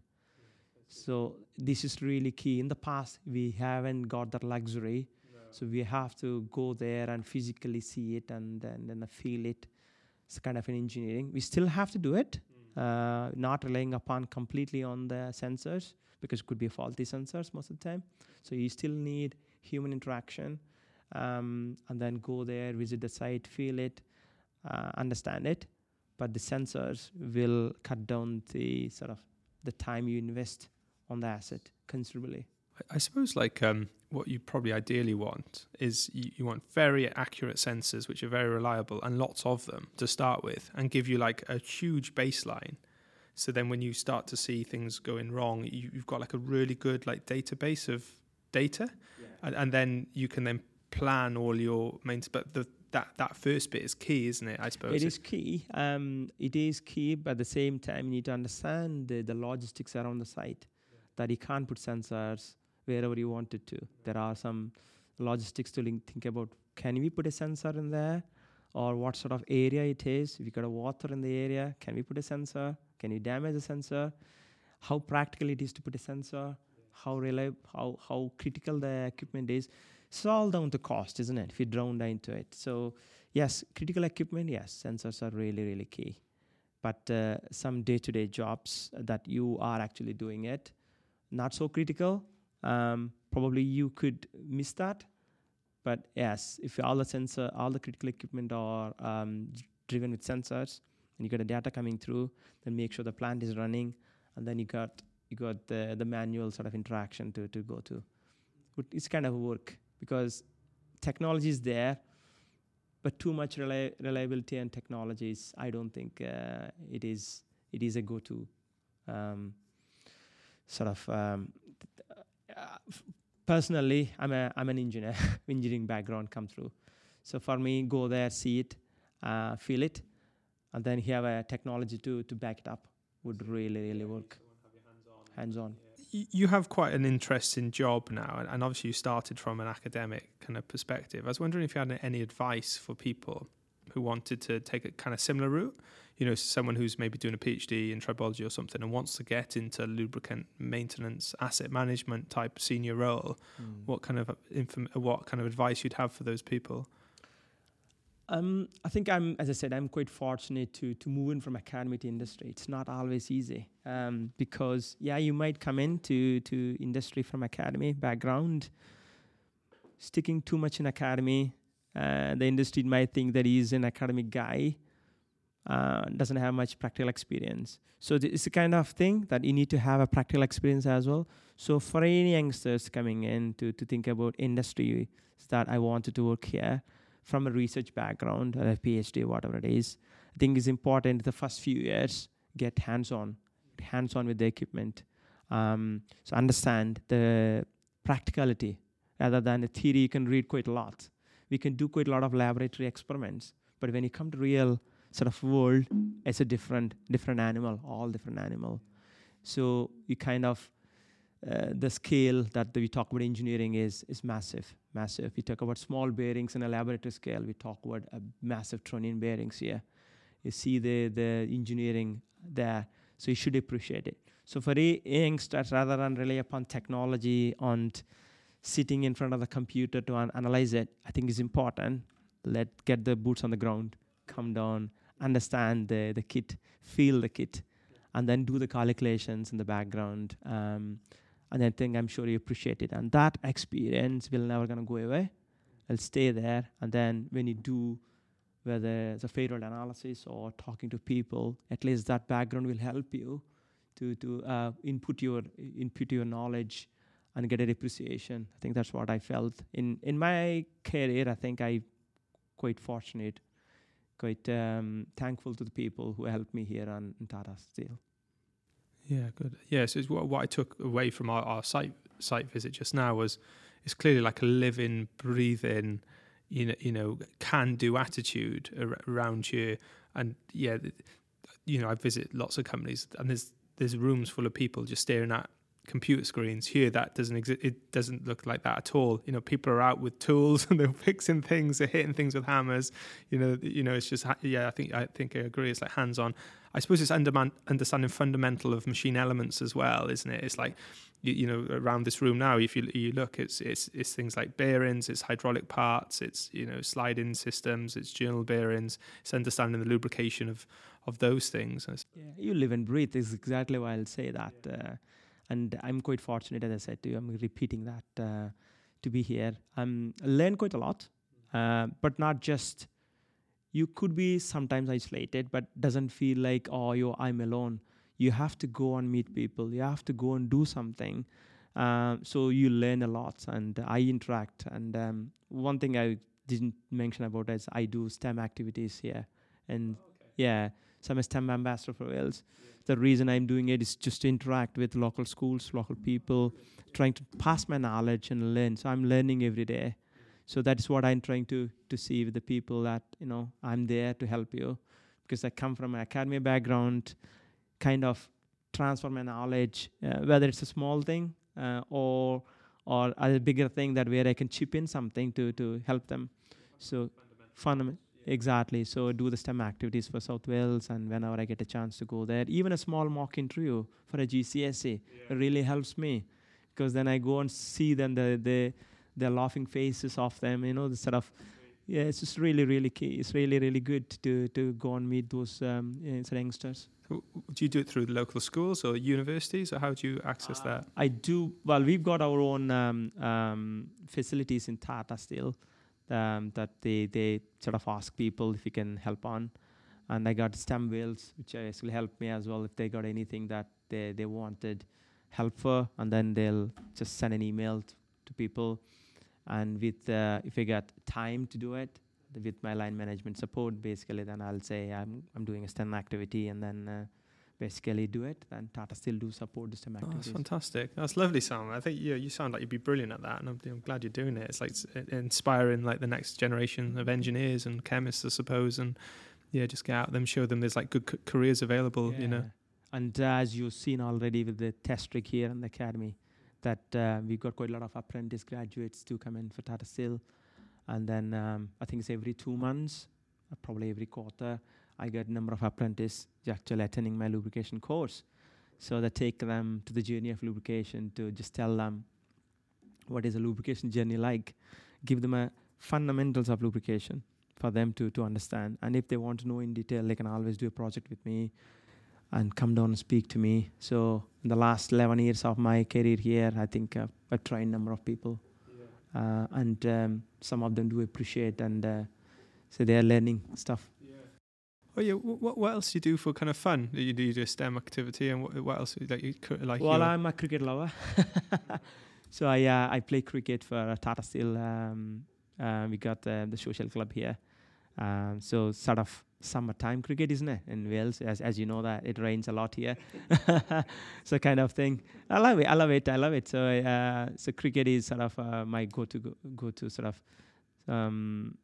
So this is really key. In the past, we haven't got that luxury. No. So we have to go there and physically see it and then, then feel it. It's kind of an engineering. We still have to do it, mm. uh, not relying upon completely on the sensors, because it could be faulty sensors most of the time. So you still need human interaction, um, and then go there, visit the site, feel it, uh, understand it. But the sensors will cut down the sort of the time you invest on the asset considerably. I suppose like um, what you probably ideally want is you, you want very accurate sensors which are very reliable and lots of them to start with, and give you like a huge baseline. So then when you start to see things going wrong, you, you've got like a really good like database of data, yeah. and, and then you can then plan all your maintenance. But the, that that first bit is key, isn't it? I suppose it is key. Um, it is key, but at the same time, you need to understand the, the logistics around the site. Yeah. That you can't put sensors wherever you wanted to. No. There are some logistics to link, think about. Can we put a sensor in there, or what sort of area it is? If you got a water in the area, can we put a sensor? Can you damage the sensor? How practical it is to put a sensor? Yeah. How reliable? How how critical the equipment is? It's all down to cost, isn't it? If you drown into it. So yes, critical equipment, yes, sensors are really, really key. But uh, some day-to-day jobs that you are actually doing it, not so critical. Um, probably you could miss that. But yes, if all the sensor, all the critical equipment are um, driven with sensors, and you got the data coming through, then make sure the plant is running, and then you got you got the the manual sort of interaction to to go to. It's kind of work. Because technology is there, but too much reli- reliability and technologies, I don't think uh, it is it is a go-to um, sort of. Um, uh, personally, I'm a I'm an engineer, engineering background come through. So for me, go there, see it, uh, feel it, and then have a technology to to back it up would really really work. Hands-on. You have quite an interesting job now, and obviously you started from an academic kind of perspective. I was wondering if you had any advice for people who wanted to take a kind of similar route, you know, someone who's maybe doing a PhD in tribology or something and wants to get into lubricant maintenance, asset management type senior role. Mm. What kind of inform- what kind of advice you'd have for those people? Um, I think I'm, as I said, I'm quite fortunate to to move in from academy to industry. It's not always easy um, because, yeah, you might come into to industry from academy background, sticking too much in academy. Uh, the industry might think that he's an academic guy, uh, doesn't have much practical experience. So it's the kind of thing that you need to have a practical experience as well. So for any youngsters coming in to to think about industry, that I wanted to work here, from a research background or a PhD, whatever it is, I think it's important the first few years, get hands-on, hands-on with the equipment. Um, so understand the practicality rather than the theory. You can read quite a lot. We can do quite a lot of laboratory experiments, But when you come to real sort of world, it's a different different animal, all different animal. So you kind of, uh, the scale that we talk about engineering is is massive, massive. We talk about small bearings in a laboratory scale. We talk about a massive trunnion bearings here. You see the, the engineering there, so you should appreciate it. So for a youngsters, rather than rely upon technology and sitting in front of the computer to an- analyze it, I think is important. Let get the boots on the ground, come down, understand the, the kit, feel the kit, and then do the calculations in the background. Um, and I think I'm sure you appreciate it. And that experience will never gonna go away. It'll stay there. And then when you do, whether it's a failure analysis or talking to people, at least that background will help you to to uh, input your input your knowledge and get an appreciation. I think that's what I felt in in my career. I think I quite fortunate, quite um, thankful to the people who helped me here on in Tata Steel. Yeah, good. Yeah, so it's what, what I took away from our, our site site visit just now was it's clearly like a living, breathing, you know, you know, can-do attitude ar- around you. And yeah, you know, I visit lots of companies, and there's there's rooms full of people just staring at computer screens. Here, that doesn't exist. It doesn't look like that at all. You know, people are out with tools and they're fixing things, they're hitting things with hammers. You know, you know, it's just yeah. I think I think I agree. It's like hands-on. I suppose it's underman- understanding fundamental of machine elements as well, isn't it? It's like you, you know, around this room now, if you you look, it's it's it's things like bearings, it's hydraulic parts, it's you know sliding systems, it's journal bearings. It's understanding the lubrication of of those things. Yeah, you live and breathe is exactly why I'll say that. Uh, and I'm quite fortunate, as I said to you, I'm repeating that, uh, to be here. Um, I learned quite a lot, uh, but not just, you could be sometimes isolated, but doesn't feel like, oh, yo, I'm alone. You have to go and meet people. You have to go and do something. Uh, so you learn a lot, and I interact. And um, one thing I didn't mention about is I do STEM activities here. And oh, okay. yeah, so I'm a STEM ambassador for Wales. Yeah. The reason I'm doing it is just to interact with local schools, local people, trying to pass my knowledge and learn. So I'm learning every day. So that's what I'm trying to to see with the people, that, you know, I'm there to help you, because I come from an academy background, kind of transfer my knowledge, uh, whether it's a small thing uh, or or a bigger thing, that where I can chip in something to to help them. So fundamental. Exactly. So I do the STEM activities for South Wales, and whenever I get a chance to go there, even a small mock interview for a G C S E, yeah. really helps me, because then I go and see them, the the the laughing faces of them, you know, the sort of, yeah, it's just really, really key. It's really, really good to to go and meet those um, youngsters. So do you do it through the local schools or universities, or how do you access uh, that? I do. Well, we've got our own um, um, facilities in Tata Steel. Um, that they, they sort of ask people if you can help on. And I got STEM Wales, which actually helped me as well if they got anything that they, they wanted help for. And then they'll just send an email t- to people. And with uh, if I got time to do it, with my line management support, basically, then I'll say I'm I'm doing a STEM activity, and then uh, basically do it. And Tata still do support the STEM activities. Oh, that's fantastic. That's lovely, Sam. I think you you sound like you'd be brilliant at that, and I'm, I'm glad you're doing it. It's like it's inspiring, like the next generation of engineers and chemists, I suppose, and yeah, just get out them, show them there's like good c- careers available, yeah. you know. And uh, as you've seen already with the test rig here in the academy, that uh, we've got quite a lot of apprentice graduates to come in for Tata Steel, and then um, I think it's every two months, uh, probably every quarter, I get a number of apprentices actually attending my lubrication course. So they take them to the journey of lubrication, to just tell them what is a lubrication journey like, give them a fundamentals of lubrication for them to, to understand. And if they want to know in detail, they can always do a project with me and come down and speak to me. So in the last eleven years of my career here, I think I've, I've trained a number of people. Yeah. Uh, and um, some of them do appreciate, and uh, so they are learning stuff. Oh yeah, what what else do you do for kind of fun? Do you do, you do a STEM activity, and what, what else like you like? Well, I'm a cricket lover, so I uh, I play cricket for uh, Tata Steel. Um, uh, we got uh, the social club here, um, so sort of summertime cricket, isn't it? In Wales, as as you know that it rains a lot here, so kind of thing. I love it. I love it. I love it. So uh, so cricket is sort of uh, my go to go, go to sort of. Um,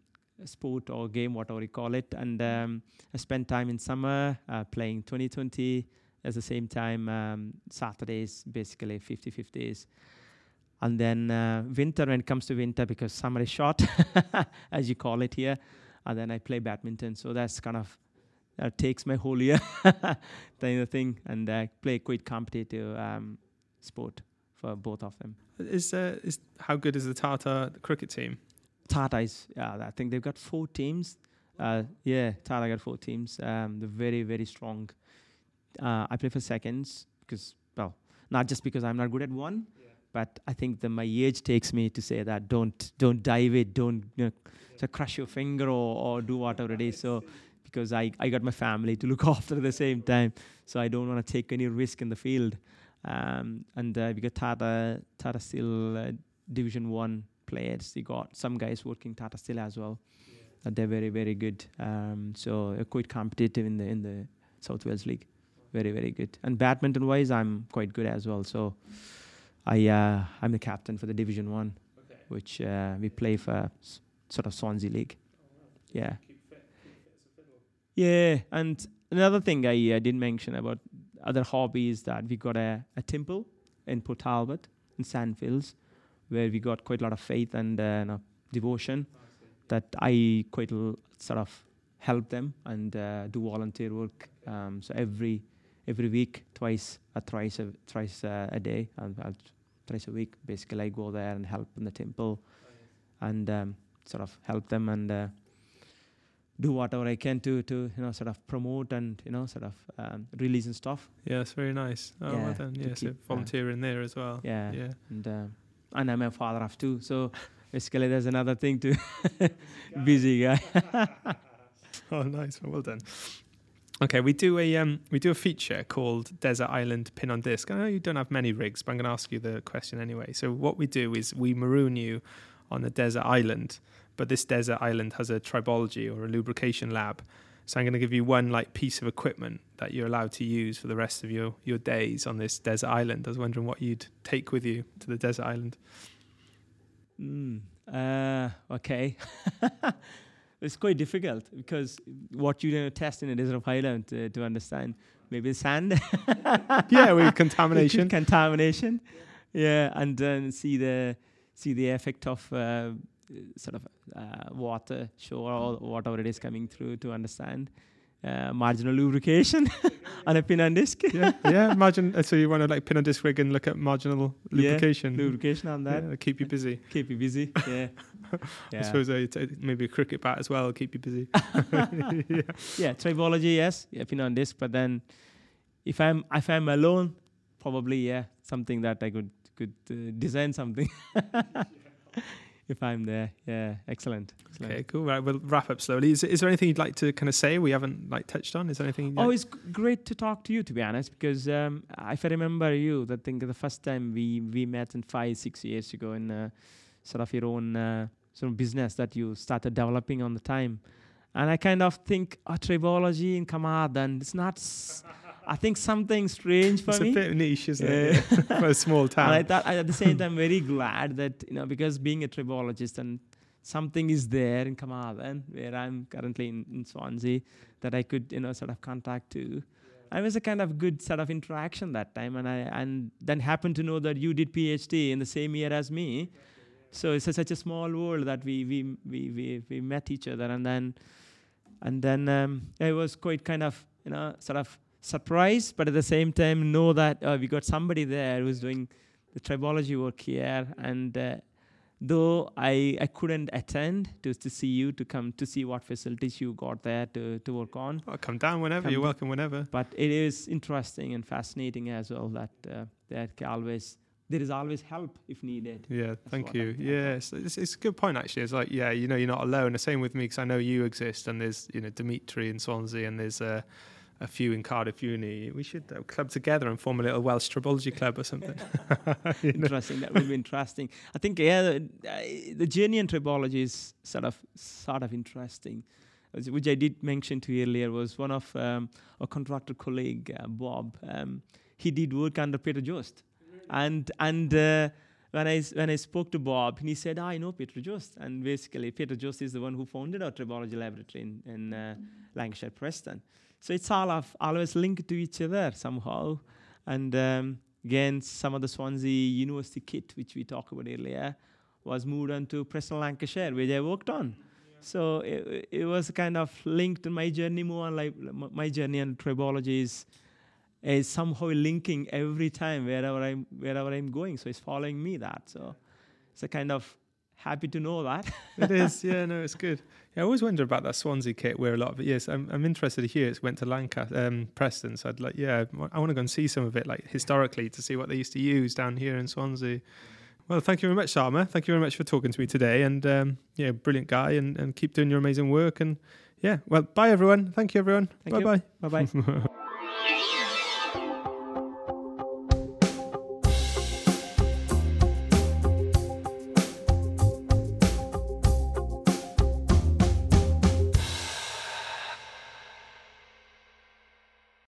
sport or game, whatever you call it. And um, I spent time in summer uh, playing twenty twenty. At the same time, um, Saturdays, basically fifty-fifties. And then uh, winter, when it comes to winter, because summer is short, as you call it here. And then I play badminton. So that's kind of, that takes my whole year, kind of thing. And I play quite competitive um, sport for both of them. Is uh, is how good is the Tata cricket team? Tata is, yeah, I think they've got four teams. Uh, yeah, Tata got four teams. Um, they're very, very strong. Uh, I play for seconds because, well, not just because I'm not good at one, yeah. but I think that my age takes me to say that don't don't dive it, don't you know, yeah. so crush your finger or, or do whatever it is. So because I, I got my family to look after at the same time, so I don't want to take any risk in the field. Um, and uh, we got Tata Tata Steel uh, Division One players. We got some guys working Tata Steel as well. Yeah. And they're very very good. Um, so they're quite competitive in the in the South Wales League. Very, very good. And badminton-wise, I'm quite good as well. So I, uh, I'm the captain for the Division One, okay. which uh, we play for s- sort of Swansea League. Oh, wow. Yeah. Keep fit, keep fit as a fiddle. Yeah, and another thing I uh, didn't mention about other hobbies that we got a, a temple in Port Talbot, in Sandfields, where we got quite a lot of faith and uh, you know, devotion oh, I that I quite l- sort of help them and uh, do volunteer work. Um, so every every week, twice or thrice a, thrice uh, a day, and uh, thrice a week, basically, I go there and help in the temple oh, yeah. and um, sort of help them and uh, do whatever I can to to you know sort of promote and you know sort of um, release and stuff. Yeah, it's very nice. Oh, yeah, well done. Yeah, so volunteering uh, there as well. Yeah, yeah. And uh, and I'm a father of two, so basically there's another thing to busy guy. Oh, nice. Well done. Okay, we do a um, we do a feature called Desert Island Pin on Disc. I know you don't have many rigs, but I'm going to ask you the question anyway. So what we do is we maroon you on a desert island, but this desert island has a tribology or a lubrication lab. So I'm going to give you one like piece of equipment that you're allowed to use for the rest of your, your days on this desert island. I was wondering what you'd take with you to the desert island. Mm, uh, okay. It's quite difficult because what you test in a desert island uh, to understand maybe sand. Yeah, with contamination. Contamination, yeah, and then see the see the effect of uh, sort of uh, water, shore, or whatever it is coming through to understand. Uh, marginal lubrication on a pin on disc. yeah, yeah. Imagine uh, so you want to like pin on disc rig and look at marginal lubrication. Yeah, lubrication on that. Yeah, keep you busy. Keep you busy. Yeah. yeah. I suppose uh, t- maybe a cricket bat as well. Keep you busy. yeah. Yeah. Tribology, yes. Yeah, pin on disc. But then, if I'm if I'm alone, probably yeah, something that I could could uh, design something. If I'm there, yeah, excellent. excellent. Okay, cool. Right, we'll wrap up slowly. Is, is there anything you'd like to kind of say we haven't like touched on? Is there anything? Oh, it's g- great to talk to you, to be honest, because um, if I remember you, I think the first time we, we met in five, six years ago in uh, sort of your own uh, sort of business that you started developing on the time. And I kind of think, oh, tribology in Carmarthen, it's not... S- I think something strange for it's me. It's a bit niche, isn't it? Yeah. For a small town. And I thought, I, at the same time, very glad that, you know, because being a tribologist and something is there in Carmarthen, where I'm currently in, in Swansea, that I could, you know, sort of contact to. Yeah. It was a kind of good sort of interaction that time. And I and then happened to know that you did PhD in the same year as me. Exactly, yeah. So it's a, such a small world that we we, we we we met each other. And then, and then um, it was quite kind of, you know, sort of, surprised, but at the same time know that uh, we got somebody there who's doing the tribology work here. And uh, though I, I couldn't attend to to see you, to come to see what facilities you got there to, to work on. I'll come down whenever. Come You're welcome whenever. But it is interesting and fascinating as well that uh, that always there is always help if needed. Yeah, That's thank you. Yeah, it's, it's, it's a good point actually. It's like, yeah, you know, you're not alone. The same with me because I know you exist, and there's, you know, Dimitri in Swansea, and there's uh, a few in Cardiff Uni. We should uh, club together and form a little Welsh tribology club or something. Interesting. That would be interesting. I think yeah, the, uh, the journey in tribology is sort of sort of interesting, which I did mention to you earlier. Was one of um, a contractor colleague, uh, Bob. Um, he did work under Peter Jost, really? and and uh, when I when I spoke to Bob, he said, oh, I know Peter Jost. And basically, Peter Jost is the one who founded our tribology laboratory in, in uh, Lancashire, Preston. So it's all of, always linked to each other somehow. And um, again, some of the Swansea University kit, which we talked about earlier, was moved on to Preston, Lancashire, which I worked on. Yeah. So it, it was kind of linked to my journey more on like my journey on tribology is is somehow linking every time wherever I'm wherever I'm going. So it's following me that. So it's a kind of happy to know that. It is, yeah, no, it's good. Yeah, I always wonder about that Swansea kit where a lot of it, yes, I'm I'm interested to hear it went to Lancaster, um, Preston. So I'd like, yeah, I want to go and see some of it, like historically, to see what they used to use down here in Swansea. Well, thank you very much, Sama. Thank you very much for talking to me today. And um, yeah, brilliant guy, and, and keep doing your amazing work. And yeah, well, bye everyone. Thank you, everyone. Thank bye you. bye. Bye bye.